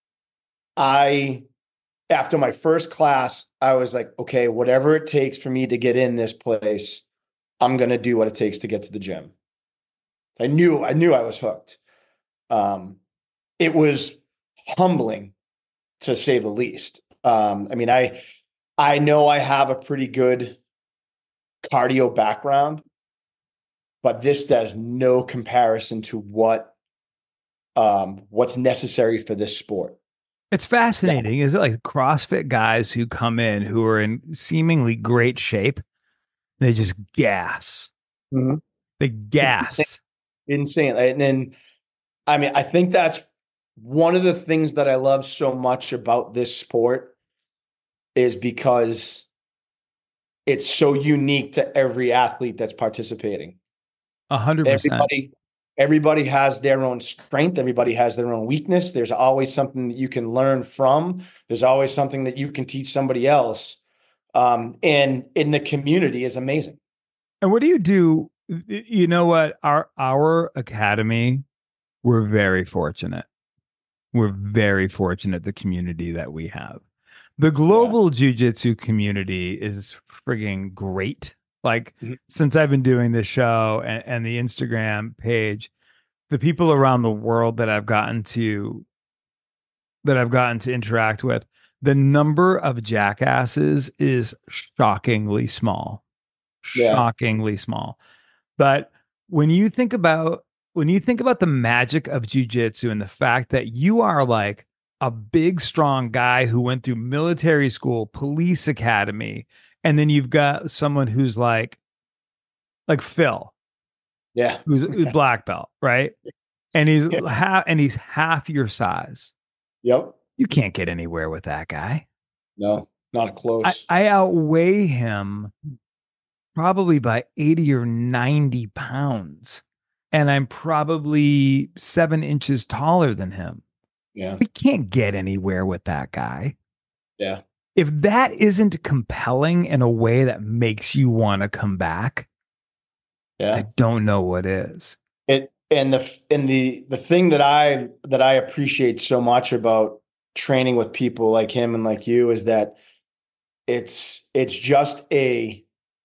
I, after my first class, I was like, okay, whatever it takes for me to get in this place, I'm going to do what it takes to get to the gym. I knew, I knew I was hooked. Um, it was humbling, to say the least. Um, I mean, I, I know I have a pretty good cardio background, but this does no comparison to what, um, what's necessary for this sport. It's fascinating. Is it like CrossFit guys who come in who are in seemingly great shape? They just gas. Mm-hmm. They It's insane. gas. Insane. And then, I mean, I think that's one of the things that I love so much about this sport is because it's so unique to every athlete that's participating. A hundred percent. Everybody, everybody has their own strength. Everybody has their own weakness. There's always something that you can learn from. There's always something that you can teach somebody else. Um, and in the community is amazing. And what do you do? You know what? Our our academy, we're very fortunate. We're very fortunate the community that we have. The global yeah. jiu-jitsu community is frigging great. Like mm-hmm. since I've been doing this show and, and the Instagram page, the people around the world that I've gotten to that I've gotten to interact with, the number of jackasses is shockingly small. Yeah. Shockingly small. But when you think about when you think about the magic of jiu-jitsu and the fact that you are like a big, strong guy who went through military school, police academy, and then you've got someone who's like, like Phil, yeah, who's a black belt, right? And he's yeah. half, and he's half your size. Yep, you can't get anywhere with that guy. No, not close. I, I outweigh him probably by eighty or ninety pounds, and I'm probably seven inches taller than him. Yeah. We can't get anywhere with that guy. Yeah. If that isn't compelling in a way that makes you want to come back, yeah. I don't know what is. It and the and the the thing that I that I appreciate so much about training with people like him and like you is that it's it's just a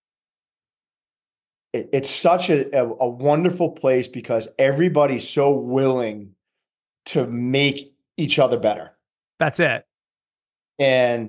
it, it's such a, a, a wonderful place because everybody's so willing to make each other better. That's it. And,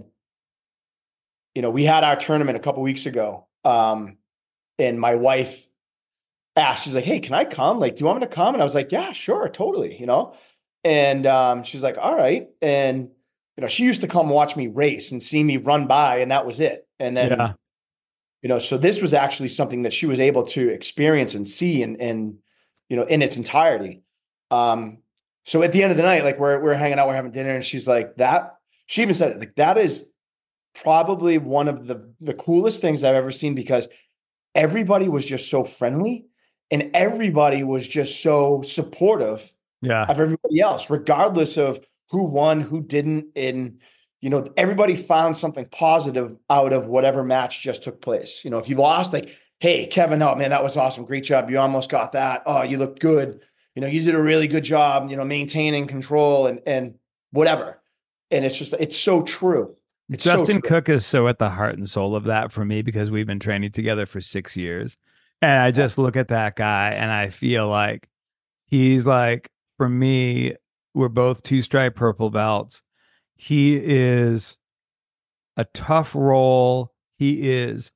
you know, we had our tournament a couple weeks ago. Um, and my wife asked, she's like, hey, can I come? Like, do you want me to come? And I was like, yeah, sure, totally, you know? And um, she's like, all right. And, you know, she used to come watch me race and see me run by, and that was it. And then, yeah. you know, so this was actually something that she was able to experience and see and, and you know, in its entirety. Um, So at the end of the night, like we're we're hanging out, we're having dinner, and she's like, that, she even said it, like, that is probably one of the, the coolest things I've ever seen because everybody was just so friendly and everybody was just so supportive yeah. of everybody else, regardless of who won, who didn't. And, you know, everybody found something positive out of whatever match just took place. You know, if you lost, like, hey, Kevin, oh man, that was awesome. Great job. You almost got that. Oh, you looked good. You know, you did a really good job, you know, maintaining control and and whatever. And it's just, it's so true. It's Justin so true. Cook is so at the heart and soul of that for me because we've been training together for six years. And I just look at that guy and I feel like he's like, for me, we're both two-stripe purple belts. He is a tough role. He is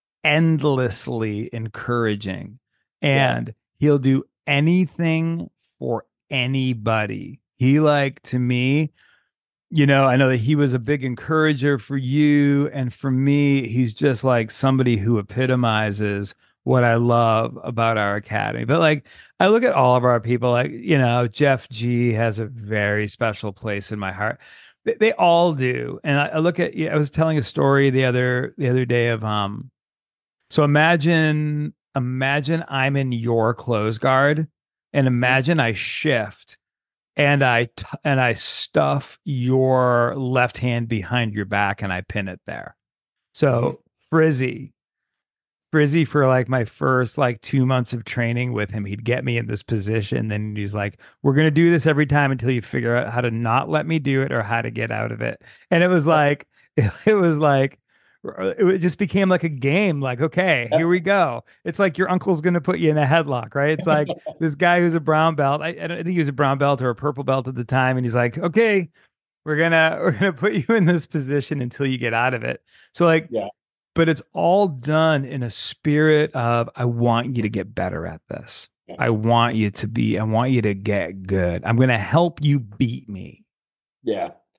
endlessly encouraging. And yeah. he'll do anything for anybody. He like, to me, you know, I know that he was a big encourager for you. And for me, he's just like somebody who epitomizes what I love about our academy. But like, I look at all of our people, like, you know, Jeff G has a very special place in my heart. They, they all do. And I, I look at, I was telling a story the other, the other day of, um, so imagine, imagine I'm in your close guard and imagine I shift and I, t- and I stuff your left hand behind your back and I pin it there. So Frizzy, Frizzy for like my first like two months of training with him, he'd get me in this position. Then he's like, we're going to do this every time until you figure out how to not let me do it or how to get out of it. And it was like, it, it was like, it just became like a game. Like, okay, here we go. It's like your uncle's going to put you in a headlock, right? It's like this guy who's a brown belt. I, I don't I think he was a brown belt or a purple belt at the time. And he's like, okay, we're going to, we're going to put you in this position until you get out of it. So like, yeah. But it's all done in a spirit of, I want you to get better at this. Yeah. I want you to be, I want you to get good. I'm going to help you beat me. Yeah.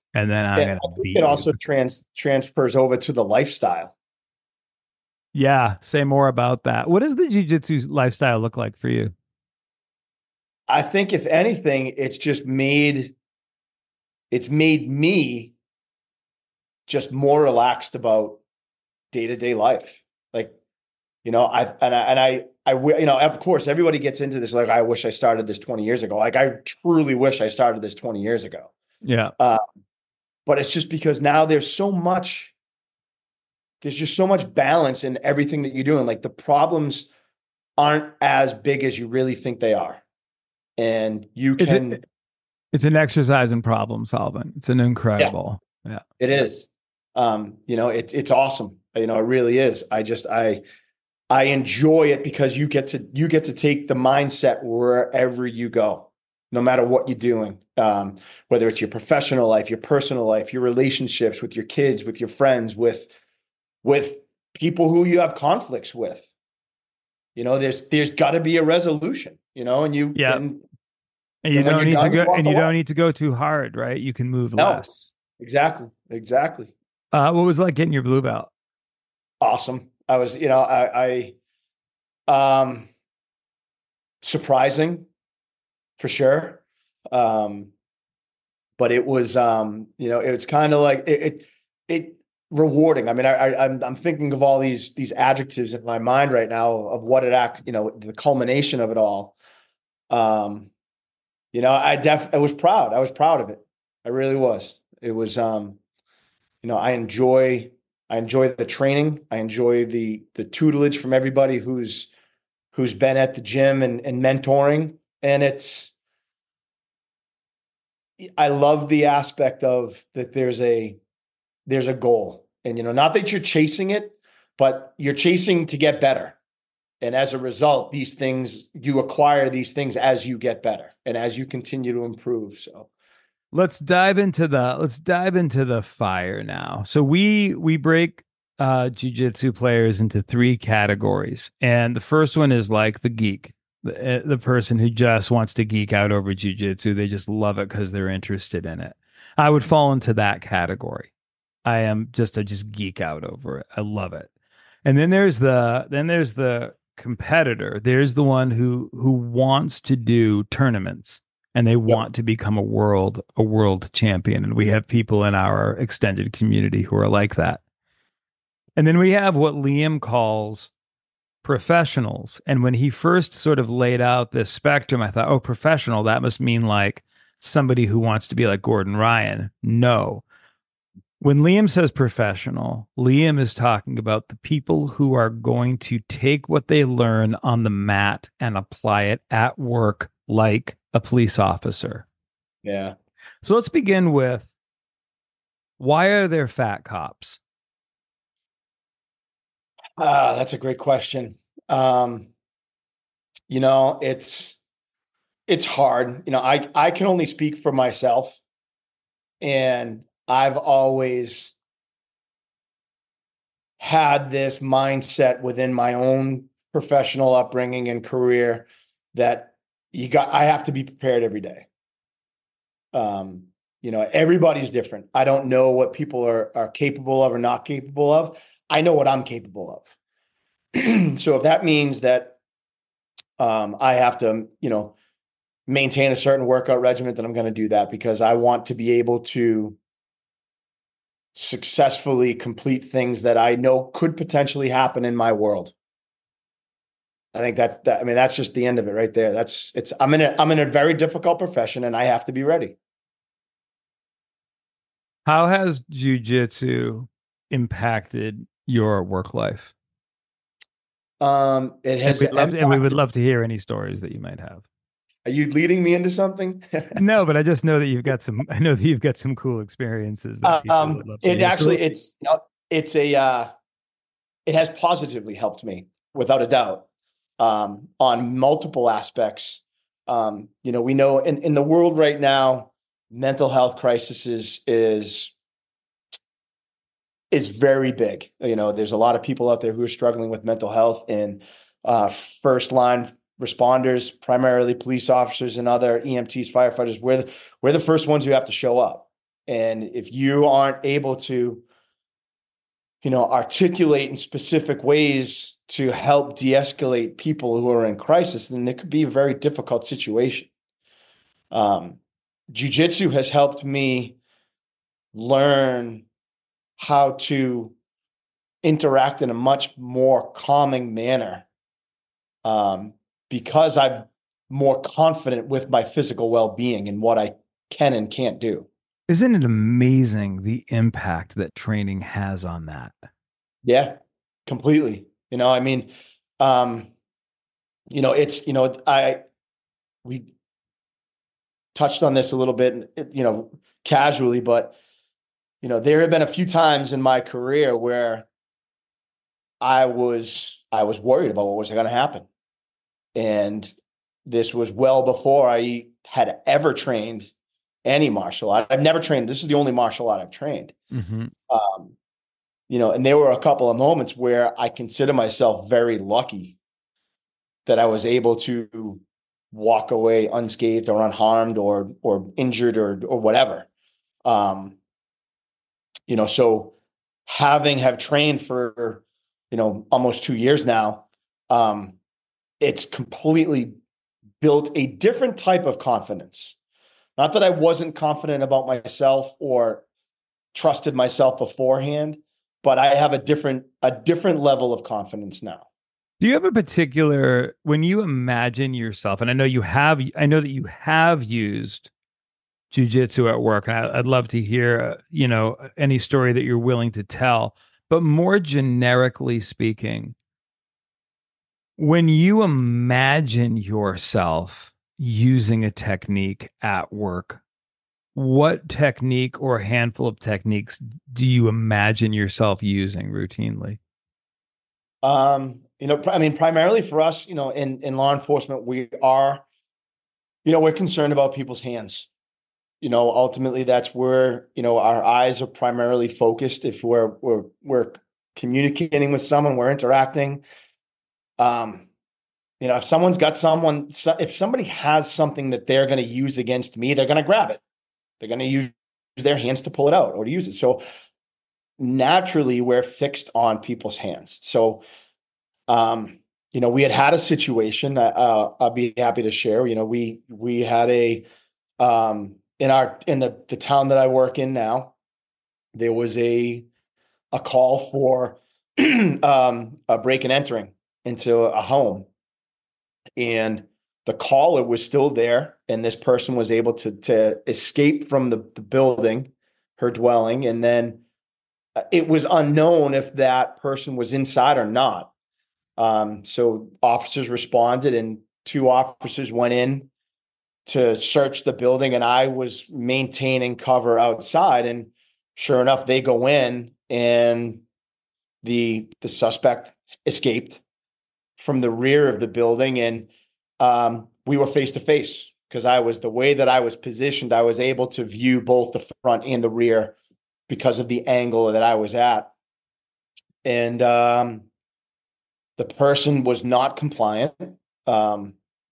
and then I'm And going I to think beat it you. also trans transfers over to the lifestyle. Yeah, say more about that. What does the jiu-jitsu lifestyle look like for you? I think if anything, it's just made it's made me just more relaxed about day-to-day life. Like, you know, I and I and I I you know, of course, everybody gets into this like, I wish I started this twenty years ago. Like, I truly wish I started this twenty years ago. Yeah. Uh, but it's just because now there's so much, there's just so much balance in everything that you're doing. Like, the problems aren't as big as you really think they are. And you It's can, a, it's an exercise in problem solving. It's an yeah, incredible. Yeah. it is. Um, you know, it's it's awesome. You know, it really is. I just I I enjoy it because you get to you get to take the mindset wherever you go, no matter what you're doing. Um, whether it's your professional life, your personal life, your relationships with your kids, with your friends, with with people who you have conflicts with. You know, there's there's got to be a resolution. You know, and you Yeah. and And you and when don't you're need to done, you go walk and you away. don't need to go too hard, right? You can move No, less. exactly, exactly. Uh, what was it like getting your blue belt? Awesome. I was, you know, I, I um surprising for sure. Um, but it was, um, you know, it's kind of like it, it, it rewarding. I mean, I, I, I'm, I'm thinking of all these, these adjectives in my mind right now of what it act, you know, the culmination of it all. Um, you know, I def, I was proud. I was proud of it. I really was. It was, um, you know, I enjoy, I enjoy the training. I enjoy the, the tutelage from everybody who's, who's been at the gym and, and mentoring. And it's, I love the aspect of that there's a there's a goal. And you know, not that you're chasing it, but you're chasing to get better. And as a result, these things you acquire these things as you get better and as you continue to improve. So Let's dive into the let's dive into the fire now. So we we break uh jiu-jitsu players into three categories. And the first one is like the geek, the, eh, the person who just wants to geek out over jiu-jitsu. They just love it because they're interested in it. I would fall into that category. I am just I just geek out over it. I love it. And then there's the then there's the competitor. There's the one who who wants to do tournaments and they yep. want to become a world a world champion. And we have people in our extended community who are like that. And then we have what Liam calls professionals. And when he first sort of laid out this spectrum, I thought, oh, professional, that must mean like somebody who wants to be like Gordon Ryan. No. When Liam says professional, Liam is talking about the people who are going to take what they learn on the mat and apply it at work like a police officer. Yeah. So let's begin with, why are there fat cops? Ah, that's a great question. Um, you know, it's it's hard. You know, I I can only speak for myself, and I've always had this mindset within my own professional upbringing and career that you got, I have to be prepared every day. Um, you know, everybody's different. I don't know what people are, are capable of or not capable of. I know what I'm capable of. So if that means that um, I have to, you know, maintain a certain workout regimen, then I'm going to do that because I want to be able to successfully complete things that I know could potentially happen in my world. I think that's that. I mean, that's just the end of it right there. That's it's, I'm in a, I'm in a very difficult profession and I have to be ready. How has jiu-jitsu impacted your work life? Um, it And has we'd love to, and we would impacted. love to hear any stories that you might have. Are you leading me into something? No, but I just know that you've got some, I know that you've got some cool experiences that people um, would love to it hear. actually, So, it's, you know, it's a, uh, it has positively helped me without a doubt, um, on multiple aspects. Um, you know, we know in, in the world right now, mental health crisis is, is, is very big. You know, there's a lot of people out there who are struggling with mental health, and uh, first line responders, primarily police officers and other E M Ts, firefighters, we're the, we're the first ones who have to show up. And if you aren't able to, you know, articulate in specific ways to help de-escalate people who are in crisis, then it could be a very difficult situation. Um, Jiu-jitsu has helped me learn how to interact in a much more calming manner, um, because I'm more confident with my physical well-being and what I can and can't do. Isn't it amazing the impact that training has on that? Yeah, completely. You know, I mean, um, you know, it's, you know, I, we touched on this a little bit, you know, casually, but, you know, there have been a few times in my career where I was, I was worried about what was going to happen. And this was well before I had ever trained any martial art. I've never trained. This is the only martial art I've trained. Mm-hmm. Um, you know, and there were a couple of moments where I consider myself very lucky that I was able to walk away unscathed or unharmed or or injured or or whatever. Um, you know, so having have trained for, you know, almost two years now, um, it's completely built a different type of confidence. Not that I wasn't confident about myself or trusted myself beforehand, but I have a different a different level of confidence now. Do you have a particular, when you imagine yourself, and I know you have, I know that you have used jiu-jitsu at work, and I, I'd love to hear, uh, you know, any story that you're willing to tell, but more generically speaking, when you imagine yourself using a technique at work, what technique or a handful of techniques do you imagine yourself using routinely? Um, you know, I mean, primarily for us, you know, in, in law enforcement, we are, you know, we're concerned about people's hands. You know, ultimately that's where, you know, our eyes are primarily focused. If we're, we're, we're communicating with someone, we're interacting. Um, you know, if someone's got someone, if somebody has something that they're going to use against me, they're going to grab it. They're going to use their hands to pull it out or to use it. So naturally we're fixed on people's hands. So, um, you know, we had had a situation, uh, I'll be happy to share, you know, we, we had a, um, in our, in the, the town that I work in now, there was a, a call for, um, a break and entering into a home, and the caller was still there. And this person was able to, to escape from the, the building, her dwelling. And then it was unknown if that person was inside or not. Um, so officers responded and two officers went in to search the building, and I was maintaining cover outside. And sure enough, they go in and the, the suspect escaped from the rear of the building. And, um, we were face to face because I was, the way that I was positioned, I was able to view both the front and the rear because of the angle that I was at. And, um, the person was not compliant. Um,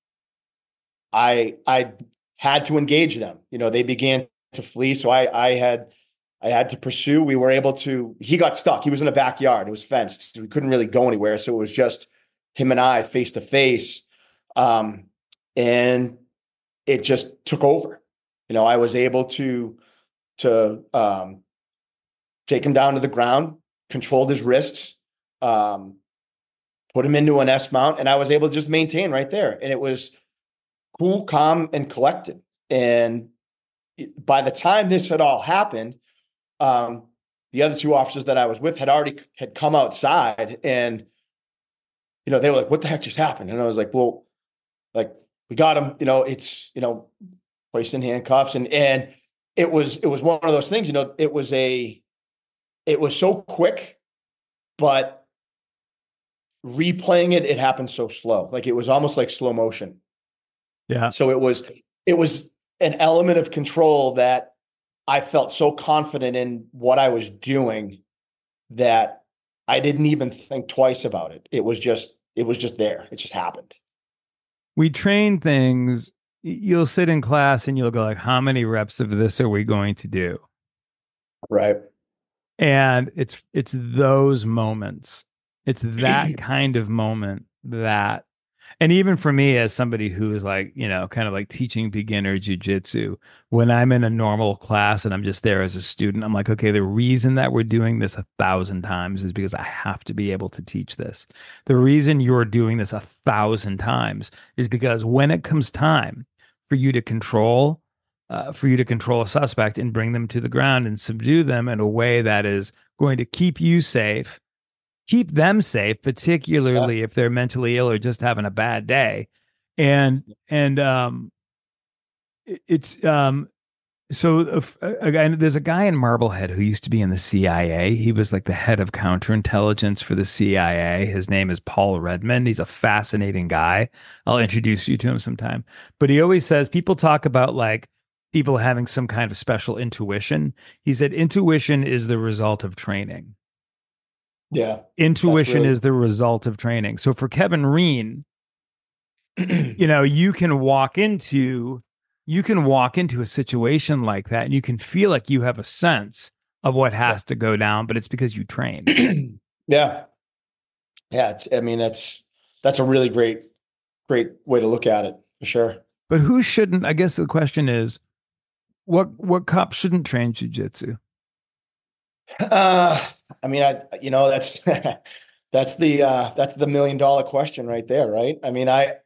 I, I had to engage them, you know, they began to flee. So I, I had, I had to pursue. We were able to, he got stuck. He was in a backyard. It was fenced. So we couldn't really go anywhere. So it was just him and I face to face. Um, and it just took over. You know, I was able to, to, um, take him down to the ground, controlled his wrists, um, put him into an S mount, and I was able to just maintain right there. And it was cool, calm, and collected. And by the time this had all happened, um, the other two officers that I was with had already had come outside, and, you know, they were like, what the heck just happened? And I was like, well, like, we got him, you know, it's, you know, placed in handcuffs. And, and it was, it was one of those things, you know, it was a, it was so quick, but replaying it, it happened so slow. Like, it was almost like slow motion. Yeah. So it was, it was an element of control that I felt so confident in what I was doing that I didn't even think twice about it. It was just, it was just there. It just happened. We train things. You'll sit in class and you'll go like, how many reps of this are we going to do? Right. And it's it's those moments. It's that kind of moment that, and even for me as somebody who is like, you know, kind of like teaching beginner jujitsu, when I'm in a normal class and I'm just there as a student, I'm like, okay, the reason that we're doing this a thousand times is because I have to be able to teach this. The reason you're doing this a thousand times is because when it comes time for you to control uh, for you to control a suspect and bring them to the ground and subdue them in a way that is going to keep you safe, keep them safe, Yeah. particularly if they're mentally ill or just having a bad day. And, and, um, it- it's, um, so if, a, a guy, there's a guy in Marblehead who used to be in the C I A. He was like the head of counterintelligence for the C I A. His name is Paul Redmond. He's a fascinating guy. I'll introduce you to him sometime. But he always says people talk about like people having some kind of special intuition. He said intuition is the result of training. Yeah. That's Intuition really, is the result of training. So for Kevin Reen, you know, you can walk into you can walk into a situation like that and you can feel like you have a sense of what has to go down, but it's because you trained. yeah. Yeah. It's, I mean, that's, that's a really great, great way to look at it for sure. But who shouldn't? I guess the question is, what what cop shouldn't train jujitsu? Uh, I mean, I, you know, that's, that's the, uh, that's the million dollar question right there. Right. I mean, I,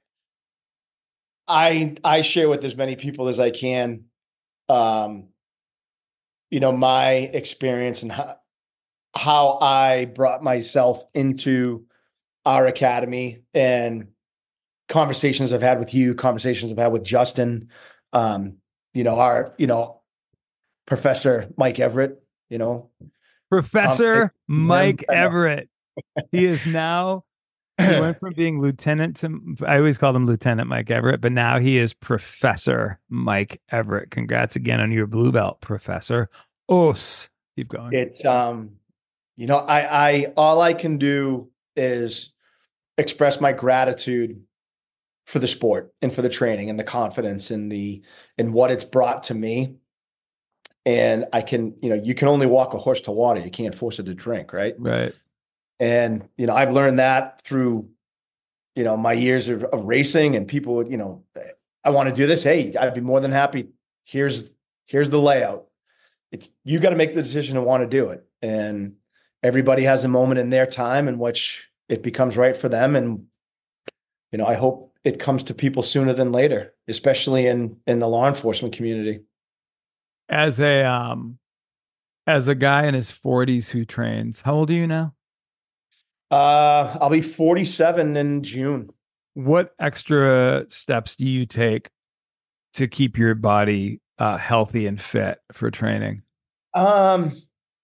I, I share with as many people as I can, um, you know, my experience and how, how I brought myself into our academy and conversations I've had with you, conversations I've had with Justin, um, you know, our, you know, Professor Mike Everett, you know, Professor Mike I know. Everett. He is now, he went from being lieutenant to, I always called him Lieutenant Mike Everett, but now he is Professor Mike Everett. Congrats again on your blue belt, Professor. Os. Keep going. It's, um, you know, I, I, all I can do is express my gratitude for the sport and for the training and the confidence and the, and what it's brought to me. And I can, you know, you can only walk a horse to water. You can't force it to drink. Right. Right. And, you know, I've learned that through, you know, my years of, of racing, and people would, you know, I want to do this. Hey, I'd be more than happy. Here's, here's the layout. It's, you got to make the decision to want to do it. And everybody has a moment in their time in which it becomes right for them. And, you know, I hope it comes to people sooner than later, especially in, in the law enforcement community. As a, um, as a guy in his forties who trains, how old are you now? Uh, I'll be forty-seven in June. What extra steps do you take to keep your body uh, healthy and fit for training? Um,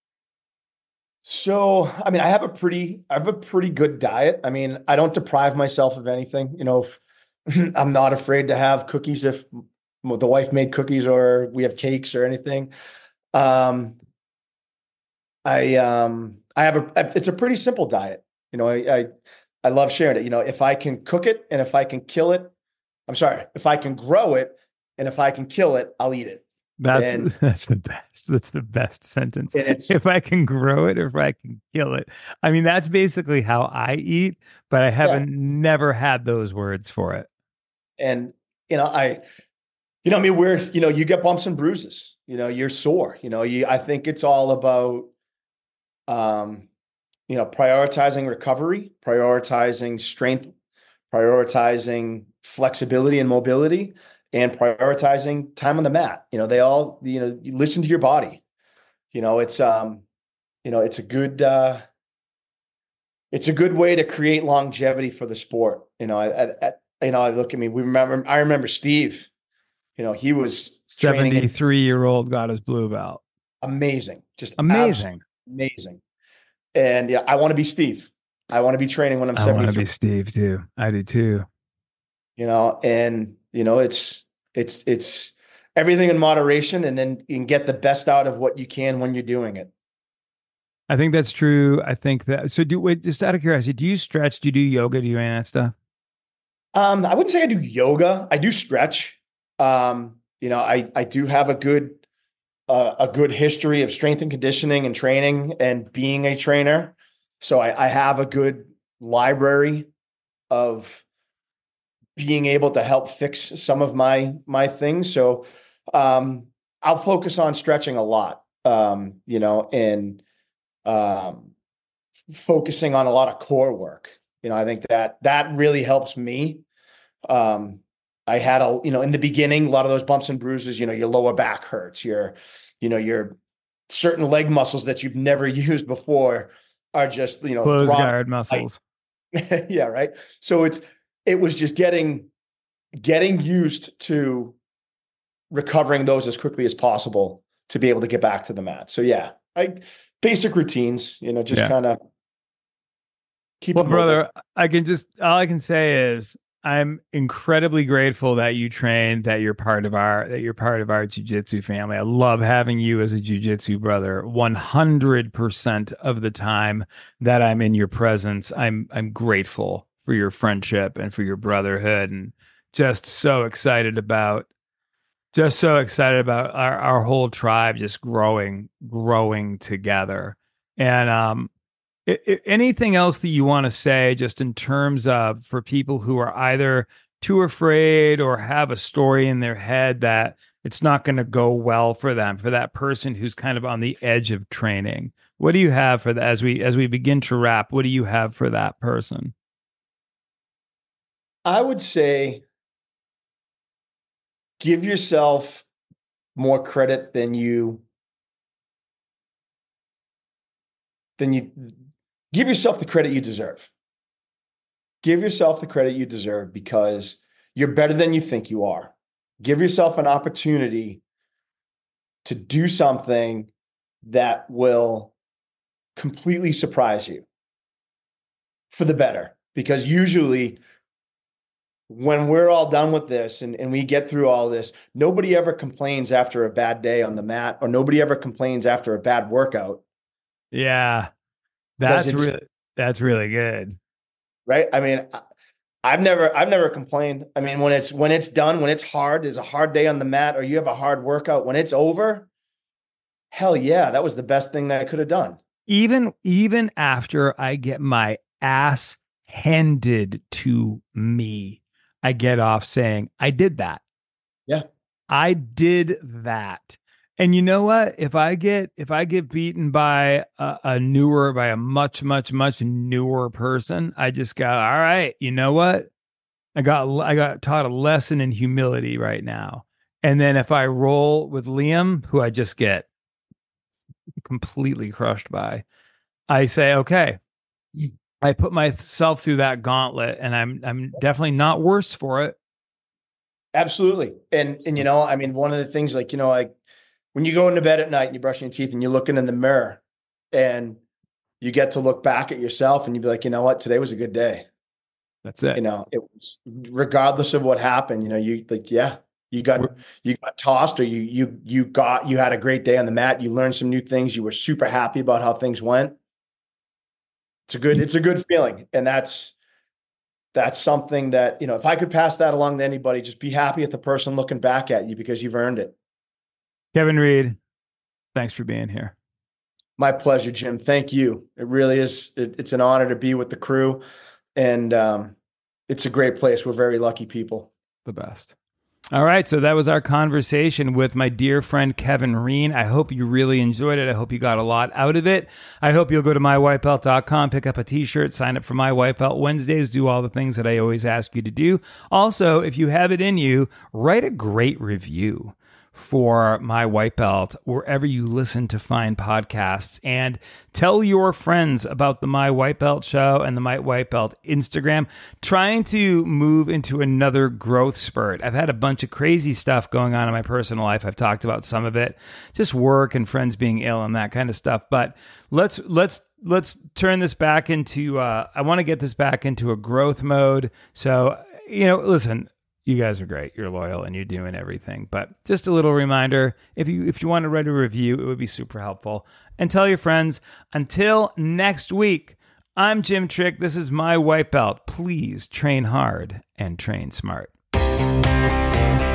so, I mean, I have a pretty, I have a pretty good diet. I mean, I don't deprive myself of anything. You know, if, I'm not afraid to have cookies if the wife made cookies or we have cakes or anything. Um, I, um, I have a, it's a pretty simple diet. You know, I, I, I love sharing it. You know, if I can cook it and if I can kill it, I'm sorry, if I can grow it and if I can kill it, I'll eat it. That's And, that's the best. That's the best sentence. and it's, If I can grow it, or if I can kill it. I mean, that's basically how I eat, but I haven't yeah. never had those words for it. And, you know, I, you know, I mean, we're, you know, you get bumps and bruises, you know, you're sore, you know, you, I think it's all about, um, you know, prioritizing recovery, prioritizing strength, prioritizing flexibility and mobility, and prioritizing time on the mat. You know, they all, you know, you listen to your body. You know, it's, um, you know, it's a good, uh, it's a good way to create longevity for the sport. You know, I, I, I you know, I look at me, we remember, I remember Steve, you know, he was training in- seventy-three year old got his blue belt. amazing, just Amazing. amazing. And yeah, I want to be Steve. I want to be training when I'm I want to seventy-three. be Steve too. I do too. You know, and you know, it's it's it's everything in moderation, and then you can get the best out of what you can when you're doing it. I think that's true. I think that. So, do wait. Just out of curiosity, do you stretch? Do you do yoga? Do you do any of that stuff? Um, I wouldn't say I do yoga. I do stretch. Um, you know, I I do have a good a, a good history of strength and conditioning and training and being a trainer. So I, I have a good library of being able to help fix some of my my things. So um, I'll focus on stretching a lot, um, you know, and um, focusing on a lot of core work. You know, I think that that really helps me. Um, I had a, you know, in the beginning, a lot of those bumps and bruises, you know, your lower back hurts, your, you know, your certain leg muscles that you've never used before are just, you know, closed throbbing. guard muscles. Yeah. Right. So it's, it was just getting, getting used to recovering those as quickly as possible to be able to get back to the mat. So yeah, I basic routines, you know, just Yeah. kind of keep Well, it brother, mobile. I can just, all I can say is I'm incredibly grateful that you trained, that you're part of our, that you're part of our jiu-jitsu family. I love having you as a jiu-jitsu brother. one hundred percent of the time that I'm in your presence, I'm, I'm grateful for your friendship and for your brotherhood, and just so excited about, just so excited about our, our whole tribe just growing, growing together. And, um, I- I- anything else that you want to say, just in terms of for people who are either too afraid or have a story in their head that it's not going to go well for them, for that person who's kind of on the edge of training? What do you have for that as we as we begin to wrap? What do you have for that person? I would say give yourself more credit than you than you give yourself the credit you deserve. Give yourself the credit you deserve because you're better than you think you are. Give yourself an opportunity to do something that will completely surprise you for the better. Because usually when we're all done with this and, and we get through all this, nobody ever complains after a bad day on the mat, or nobody ever complains after a bad workout. Yeah, that's really that's really good. Right? I mean, I've never I've never complained. I mean, when it's when it's done, when it's hard, there's a hard day on the mat, or you have a hard workout, when it's over, hell yeah, that was the best thing that I could have done. Even even after I get my ass handed to me, I get off saying, I did that. Yeah. I did that. And you know what? If I get if I get beaten by a, a newer, by a much, much, much newer person, I just go, all right, you know what? I got I got taught a lesson in humility right now. And then if I roll with Liam, who I just get completely crushed by, I say, okay, I put myself through that gauntlet, and I'm I'm definitely not worse for it. Absolutely. And and you know, I mean, one of the things, like, you know, like when you go into bed at night and you're brushing your teeth and you're looking in the mirror and you get to look back at yourself and you be like, you know what, today was a good day. That's it. You know, it was, regardless of what happened, you know, you like, yeah, you got, We're, you got tossed, or you, you, you got, you had a great day on the mat. You learned some new things. You were super happy about how things went. It's a good, it's a good feeling. And that's, that's something that, you know, if I could pass that along to anybody, just be happy at the person looking back at you because you've earned it. Kevin Reed, thanks for being here. My pleasure, Jim. Thank you. It really is. It, it's an honor to be with the crew, and um, it's a great place. We're very lucky people. The best. All right, so that was our conversation with my dear friend Kevin Reed. I hope you really enjoyed it. I hope you got a lot out of it. I hope you'll go to my white belt dot com, pick up a t-shirt, sign up for My White Belt Wednesdays, do all the things that I always ask you to do. Also, if you have it in you, write a great review for My White Belt wherever you listen to fine podcasts, and tell your friends about the My White Belt show and the My White Belt Instagram. Trying to move into another growth spurt. I've had a bunch of crazy stuff going on in my personal life. I've talked about some of it, just work and friends being ill and that kind of stuff. But let's let's let's turn this back into uh, I want to get this back into a growth mode. So, you know, listen, you guys are great. You're loyal and you're doing everything. But just a little reminder, if you if you want to write a review, it would be super helpful. And tell your friends. Until next week, I'm Jim Trick. This is My White Belt. Please train hard and train smart.